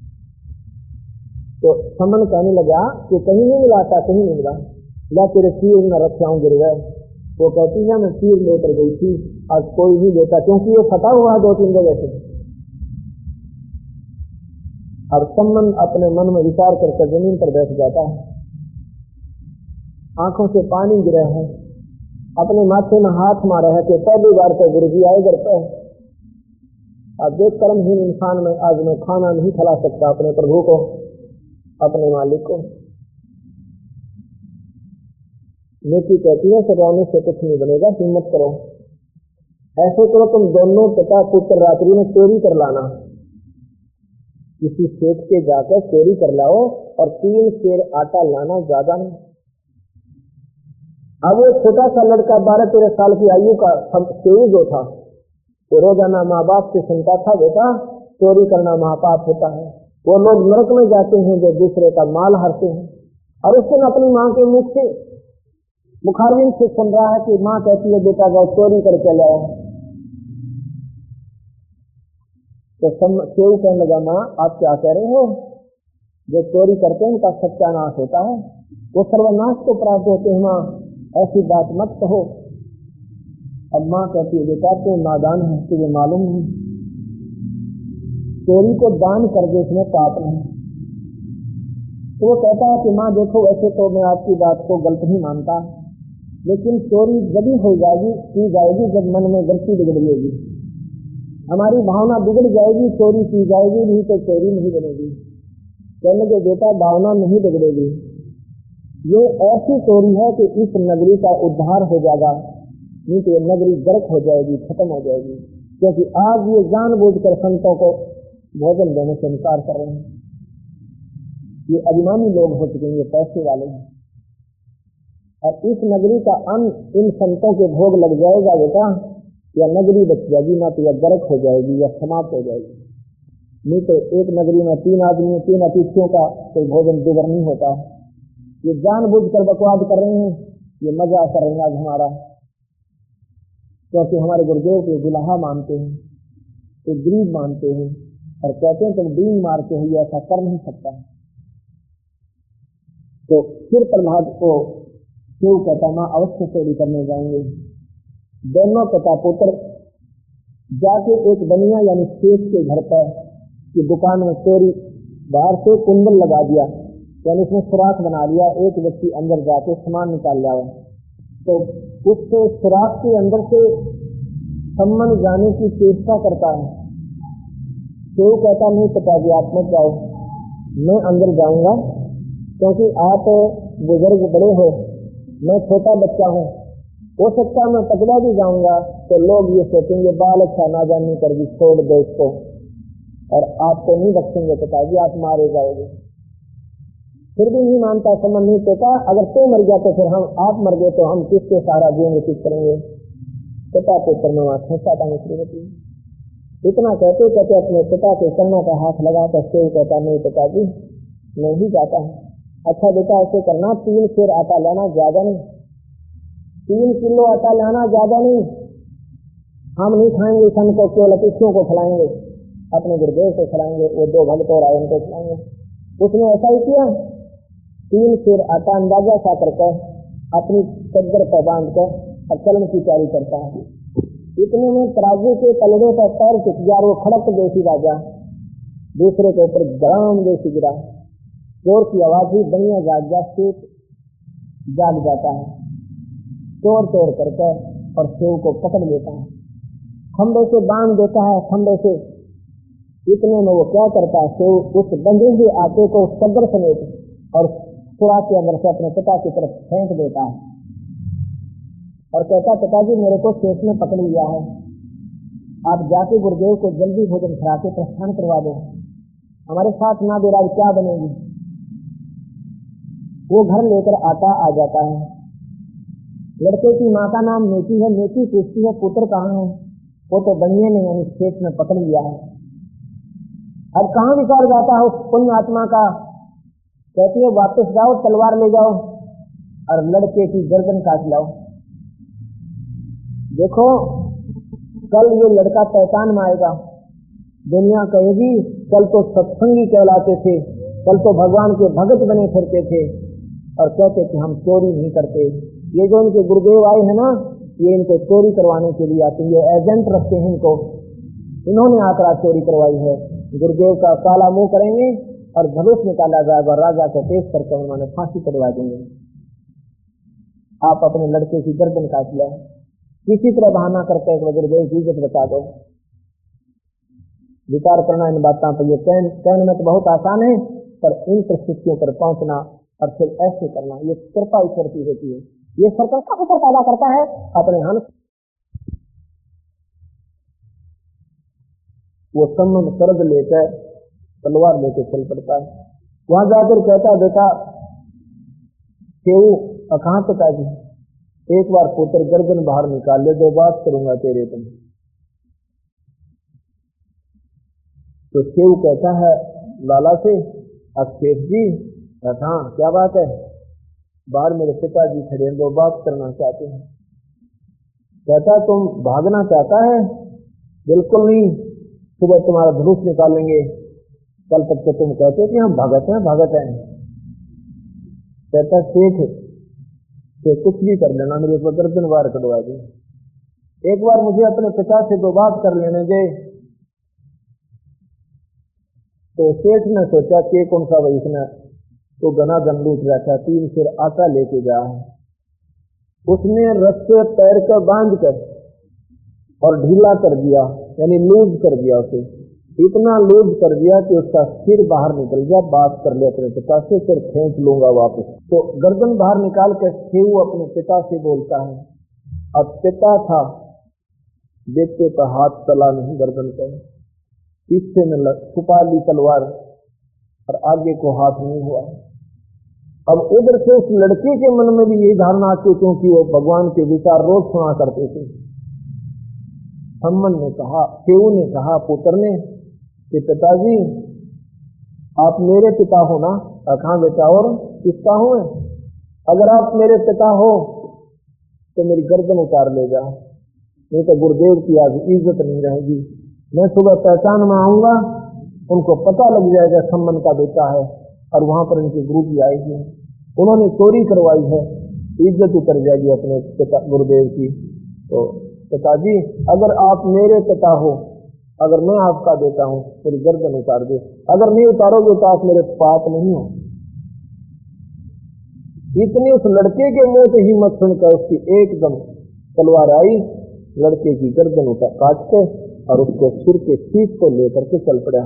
[SPEAKER 3] तो सम्मन कहने लगा कि कहीं नहीं मिला था, कहीं नहीं मिला, ला तेरे तीर में रख आऊं गिर गए। वो कहती है मैं तीर लेकर गई थी, आज कोई नहीं देता, क्योंकि ये फटा हुआ 2-3 जगह से। अब सम्मन अपने मन में विचार करके जमीन पर बैठ जाता है, आंखों से पानी गिरा है, अपने माथे में हाथ मारा है कि पहली बार तो गुरुजी आए घर पे। अब देख कर्महीन इंसान में आज मैं खाना नहीं खिला सकता अपने प्रभु को, अपने मालिक को। नीति कहती है कि रोने से कुछ नहीं बनेगा, हिम्मत करो, ऐसे करो तुम दोनों पिता पुत्र रात्रि में चोरी कर लाना, किसी सेठ के जाकर चोरी कर लाओ और 3 सेर आटा लाना, ज्यादा नहीं। अब वो छोटा सा लड़का 12-13 साल की आयु का सेवी जो था, वो रोजाना माँ बाप से सुनता था बेटा चोरी करना महापाप होता है। वो लोग नरक में जाते हैं जो दूसरे का माल हरते हैं। और उस दिन अपनी माँ के मुख से मुखारविंद से सुन रहा है कि माँ कहती है बेटा जाओ चोरी करके लाओ। तो सेव कहने लगा माँ आप क्या कह रहे हो, जो चोरी करते हैं उनका सत्यानाश होता है, वो सर्वनाश को प्राप्त होते हैं, माँ ऐसी बात मत कहो। अब माँ कहती है बेटा तू नादान है, तुझे मालूम नहीं, चोरी को दान कर दे इसमें पाप नहीं। तो वो कहता है कि माँ देखो वैसे तो मैं आपकी बात को गलत ही मानता, लेकिन चोरी जब ही हो जाएगी की जाएगी जब मन में गलती बिगड़ जाएगी, हमारी भावना बिगड़ जाएगी, चोरी की जाएगी, नहीं तो चोरी नहीं बनेगी। कहने के बेटा भावना नहीं बिगड़ेगी, ये ऐसी चोरी है कि इस नगरी का उद्धार हो जाएगा, नहीं तो ये नगरी गर्क हो जाएगी, खत्म हो जाएगी। क्योंकि आज ये जानबूझकर संतों को भोजन देने से इनकार कर रहे हैं, ये अभिमानी लोग हो चुके हैं, ये पैसे वाले हैं। और इस नगरी का अन्न इन संतों के भोग लग जाएगा बेटा, या नगरी बच जाएगी, ना तो यह गर्क हो जाएगी या समाप्त हो जाएगी। नहीं तो एक नगरी में 3 आदमी 3 अतिथियों का कोई भोजन दुबर नहीं होता। ये जानबूझकर बकवाद कर रहे हैं, ये मजा कर रहे हैं आज हमारा, क्योंकि हमारे गुरुदेव के गुलाहा मानते हैं, तो गरीब मानते हैं और कहते हैं तुम डींग मारते हो, ये ऐसा कर नहीं सकता। तो फिर प्रहलाद को क्यों कहता माँ अवश्य चोरी करने जाएंगे। दोनों पिता पुत्र जाके एक बनिया यानी सेठ के घर पर कि दुकान में चोरी, बाहर से कुंडल लगा दिया, यानी उसमें सुराख बना लिया, एक व्यक्ति अंदर जाके सामान निकाल जाए, तो उस सुराख के अंदर से सम्मन जाने की चेष्टा करता है। तो कहता नहीं पिताजी आप मत जाओ, मैं अंदर जाऊंगा, क्योंकि आप बुजुर्ग बड़े हो, मैं छोटा बच्चा हूँ, हो सकता मैं पकड़ा भी जाऊंगा तो लोग ये सोचेंगे बाल अच्छा ना जानने कर भी छोड़ दो इसको, और आपको नहीं बख्शेंगे पिताजी, आप मारे जाओगे। फिर भी नहीं मानता, समझ नहीं कहता अगर तू मर गया तो फिर हम, आप मर गए तो हम किसके सहारा जीवन व्यतीत करेंगे। पिता पुत्र में वहां खींचा था श्रीमती। इतना कहते कहते अपने पिता के चरणों का हाथ लगाकर सेव कहता नहीं पिताजी मैं ही जाता हूँ। अच्छा बेटा ऐसे करना, 3 सेर आटा लाना, ज्यादा नहीं, 3 किलो आटा लाना, ज्यादा नहीं, हम नहीं खाएंगे सन को, केवल अतिथियों को खिलाएंगे, अपने गुरुदेव को खिलाएंगे, वो 2 भक्त और आए उनको खिलाएंगे। उसने ऐसा ही किया, 3 सेर आटा अंदाजा सा करके अपनी चद्दर पर बांध कर चलन की तैयारी करता है। इतने में तराजू के तलड़े पर पैर टिक गया, वो खड़क देसी राजा दूसरे के ऊपर ग्राम देसी गिरा, जोर की आवाज हुई, बढ़िया जाग गया, सेठ जाग जाता है, तोड़ तोड़ करके और सेव को पकड़ लेता है, खंबे से बांध देता है, खंबे से। इतने में वो क्या करता है, सेव उस बंधे हुए आटे को सदर समेत और सुराख के अंदर से अपने पिता की तरफ फेंक देता है और कहता पिताजी मेरे को सेठ ने पकड़ लिया है, आप जाके गुरुदेव को जल्दी भोजन खिला के प्रस्थान करवा दो, हमारे साथ ना बेराज क्या बनेगी। वो घर लेकर आटा आ जाता है। लड़के की माँ का नाम नेकी है, नेकी पूछती है पुत्र कहाँ है, वो तो बनिए ने यानी सेठ ने पकड़ लिया है। अब कहाँ विचार जाता है उस पुण्य आत्मा का, कहती है वापस जाओ, तलवार ले जाओ और लड़के की गर्दन काट लाओ। देखो कल ये लड़का पहचान में आएगा, दुनिया कहेगी कल तो सत्संगी कहलाते थे, कल तो भगवान के भगत बने फिरते थे और कहते थे हम चोरी नहीं करते। ये जो इनके गुरुदेव आए हैं ना, ये इनको चोरी करवाने के लिए आते हैं, ये एजेंट रखते हैं इनको, इन्होंने आकर चोरी करवाई है। गुरुदेव का काला मुंह करेंगे और धनुष निकाला जाएगा, राजा को पेश करके उन्होंने फांसी करवा देंगे। आप अपने लड़के की गर्दन काट लो, किसी तरह बहाना करके गुरुदेव की इज्जत बचा दो। विचार करना इन बातों पर, ये कहने में तो बहुत आसान है, पर इन परिस्थितियों पर पहुंचना और फिर ऐसे करना, ये कृपा ईश्वर की होती है। ये सर्कल का ऊपर पैदा करता है अपने हंस, वो सम्मन कर्ज लेकर तलवार लेकर चल पड़ता है। वहां जाकर कहता बेटा केऊ कहाँ पिताजी, एक बार पुत्र गर्दन बाहर निकाल ले, 2 बात करूंगा तेरे तुम। तो केऊ कहता है लाला से अक्षेप जी, हाँ क्या बात है, बाहर मेरे पिताजी खड़े हैं, 2 बात करना चाहते हैं। कहता तुम भागना चाहता है, बिल्कुल नहीं, सुबह तुम्हारा धनुष निकालेंगे, कल तक तो तुम कहते कि हम भगत हैं भगत हैं। कहता सेठ से कुछ भी कर लेना, मेरे ऊपर गर्दन वार कटवा दे, एक बार मुझे अपने पिता से 2 बात कर लेने दे। तो सेठ ने सोचा कि कौन सा भाई इसने तो घना धन लूट रखा, 3 सेर आटा लेके जा। उसने रस्से पैर को बांध कर और ढीला कर दिया, यानी लूज कर दिया उसे, इतना लूज कर दिया कि उसका सिर बाहर निकल गया। बात कर ले अपने पिता से, फिर खींच लूंगा वापस। तो गर्दन बाहर निकाल कर सेऊ अपने पिता से बोलता है। अब पिता था, बेटे का हाथ चला नहीं गर्दन पर, पीछे में छुपा ली तलवार और आगे को हाथ नहीं हुआ। अब उधर से उस लड़के के मन में भी यही धारणा आती, क्योंकि वो भगवान के विचार रोज सुना करते थे। सम्मन ने कहा, सेऊ ने कहा पुत्र ने कि पिताजी आप मेरे पिता हो ना। कहाँ बेटा और किसका हूं मैं? अगर आप मेरे पिता हो तो मेरी गर्दन उतार ले जा, नहीं तो गुरुदेव की आज इज्जत नहीं रहेगी। मैं सुबह पहचान में आऊंगा, उनको पता लग जाएगा सम्मन का बेटा है, और वहां पर इनकी गुरु भी आएगी, उन्होंने चोरी करवाई है, इज्जत उतर जाएगी अपने पिता गुरुदेव की। तो पिताजी अगर आप मेरे पिता हो अगर मैं आपका बेटा हूं मेरी गर्दन उतार दो, अगर नहीं उतारोगे तो आप मेरे पाप नहीं हो। इतनी उस लड़के के मुंह से हिम्मत सुनकर उसकी एकदम तलवार आई, लड़के की गर्दन उतार काट के और उसको सिर के शीश को लेकर के चल पड़ा।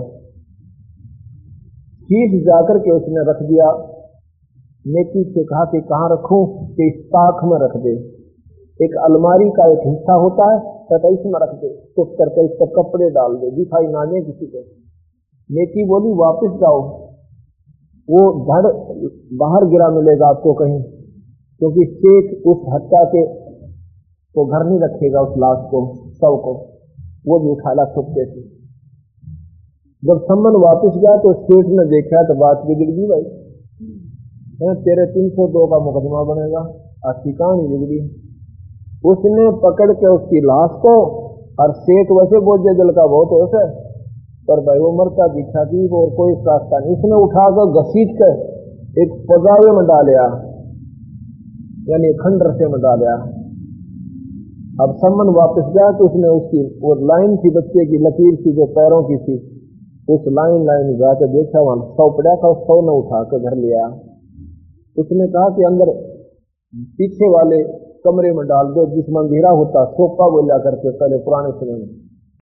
[SPEAKER 3] शीश जाकर के उसने रख दिया। नेकी से कहा कि कहाँ रखूं, कि इस ताक में रख दे। एक अलमारी का एक हिस्सा होता है, तो इसमें रख दे, चुप करके इस पर कपड़े डाल दे, दिखाई ना दे किसी को। नेकी बोली वापस जाओ, वो धड़ बाहर गिरा मिलेगा आपको कहीं, क्योंकि शेख उस हत्या के तो घर नहीं रखेगा, उस लाश को, शव को, वो भी उठाला छुपके से। जब सम्मन वापस गया तो शेख ने देखा तो बात बिगड़ गई भाई, तेरे 302 का मुकदमा बनेगा, अच्छी कहानी बिगड़ी। उसने पकड़ के उसकी लाश को, और शेख वैसे बोझे दिल का बहुत होश है, पर भाई वो मरता दिखा थी और कोई रास्ता नहीं, उसने उठाकर घसीट कर एक पजावे में डालिया, यानी खंडर से में डालिया। अब सम्मन वापस गया तो उसने उसकी वो लाइन थी, बच्चे की लकीर थी जो पैरों की थी, उस लाइन जाकर देखा वहां 100 पड़ा था, 100 ने उठा कर घर लिया। उसने कहा कि अंदर पीछे वाले कमरे में डाल दो जिसमें अंधेरा होता, सोफा बोला करके पहले पुराने समय में,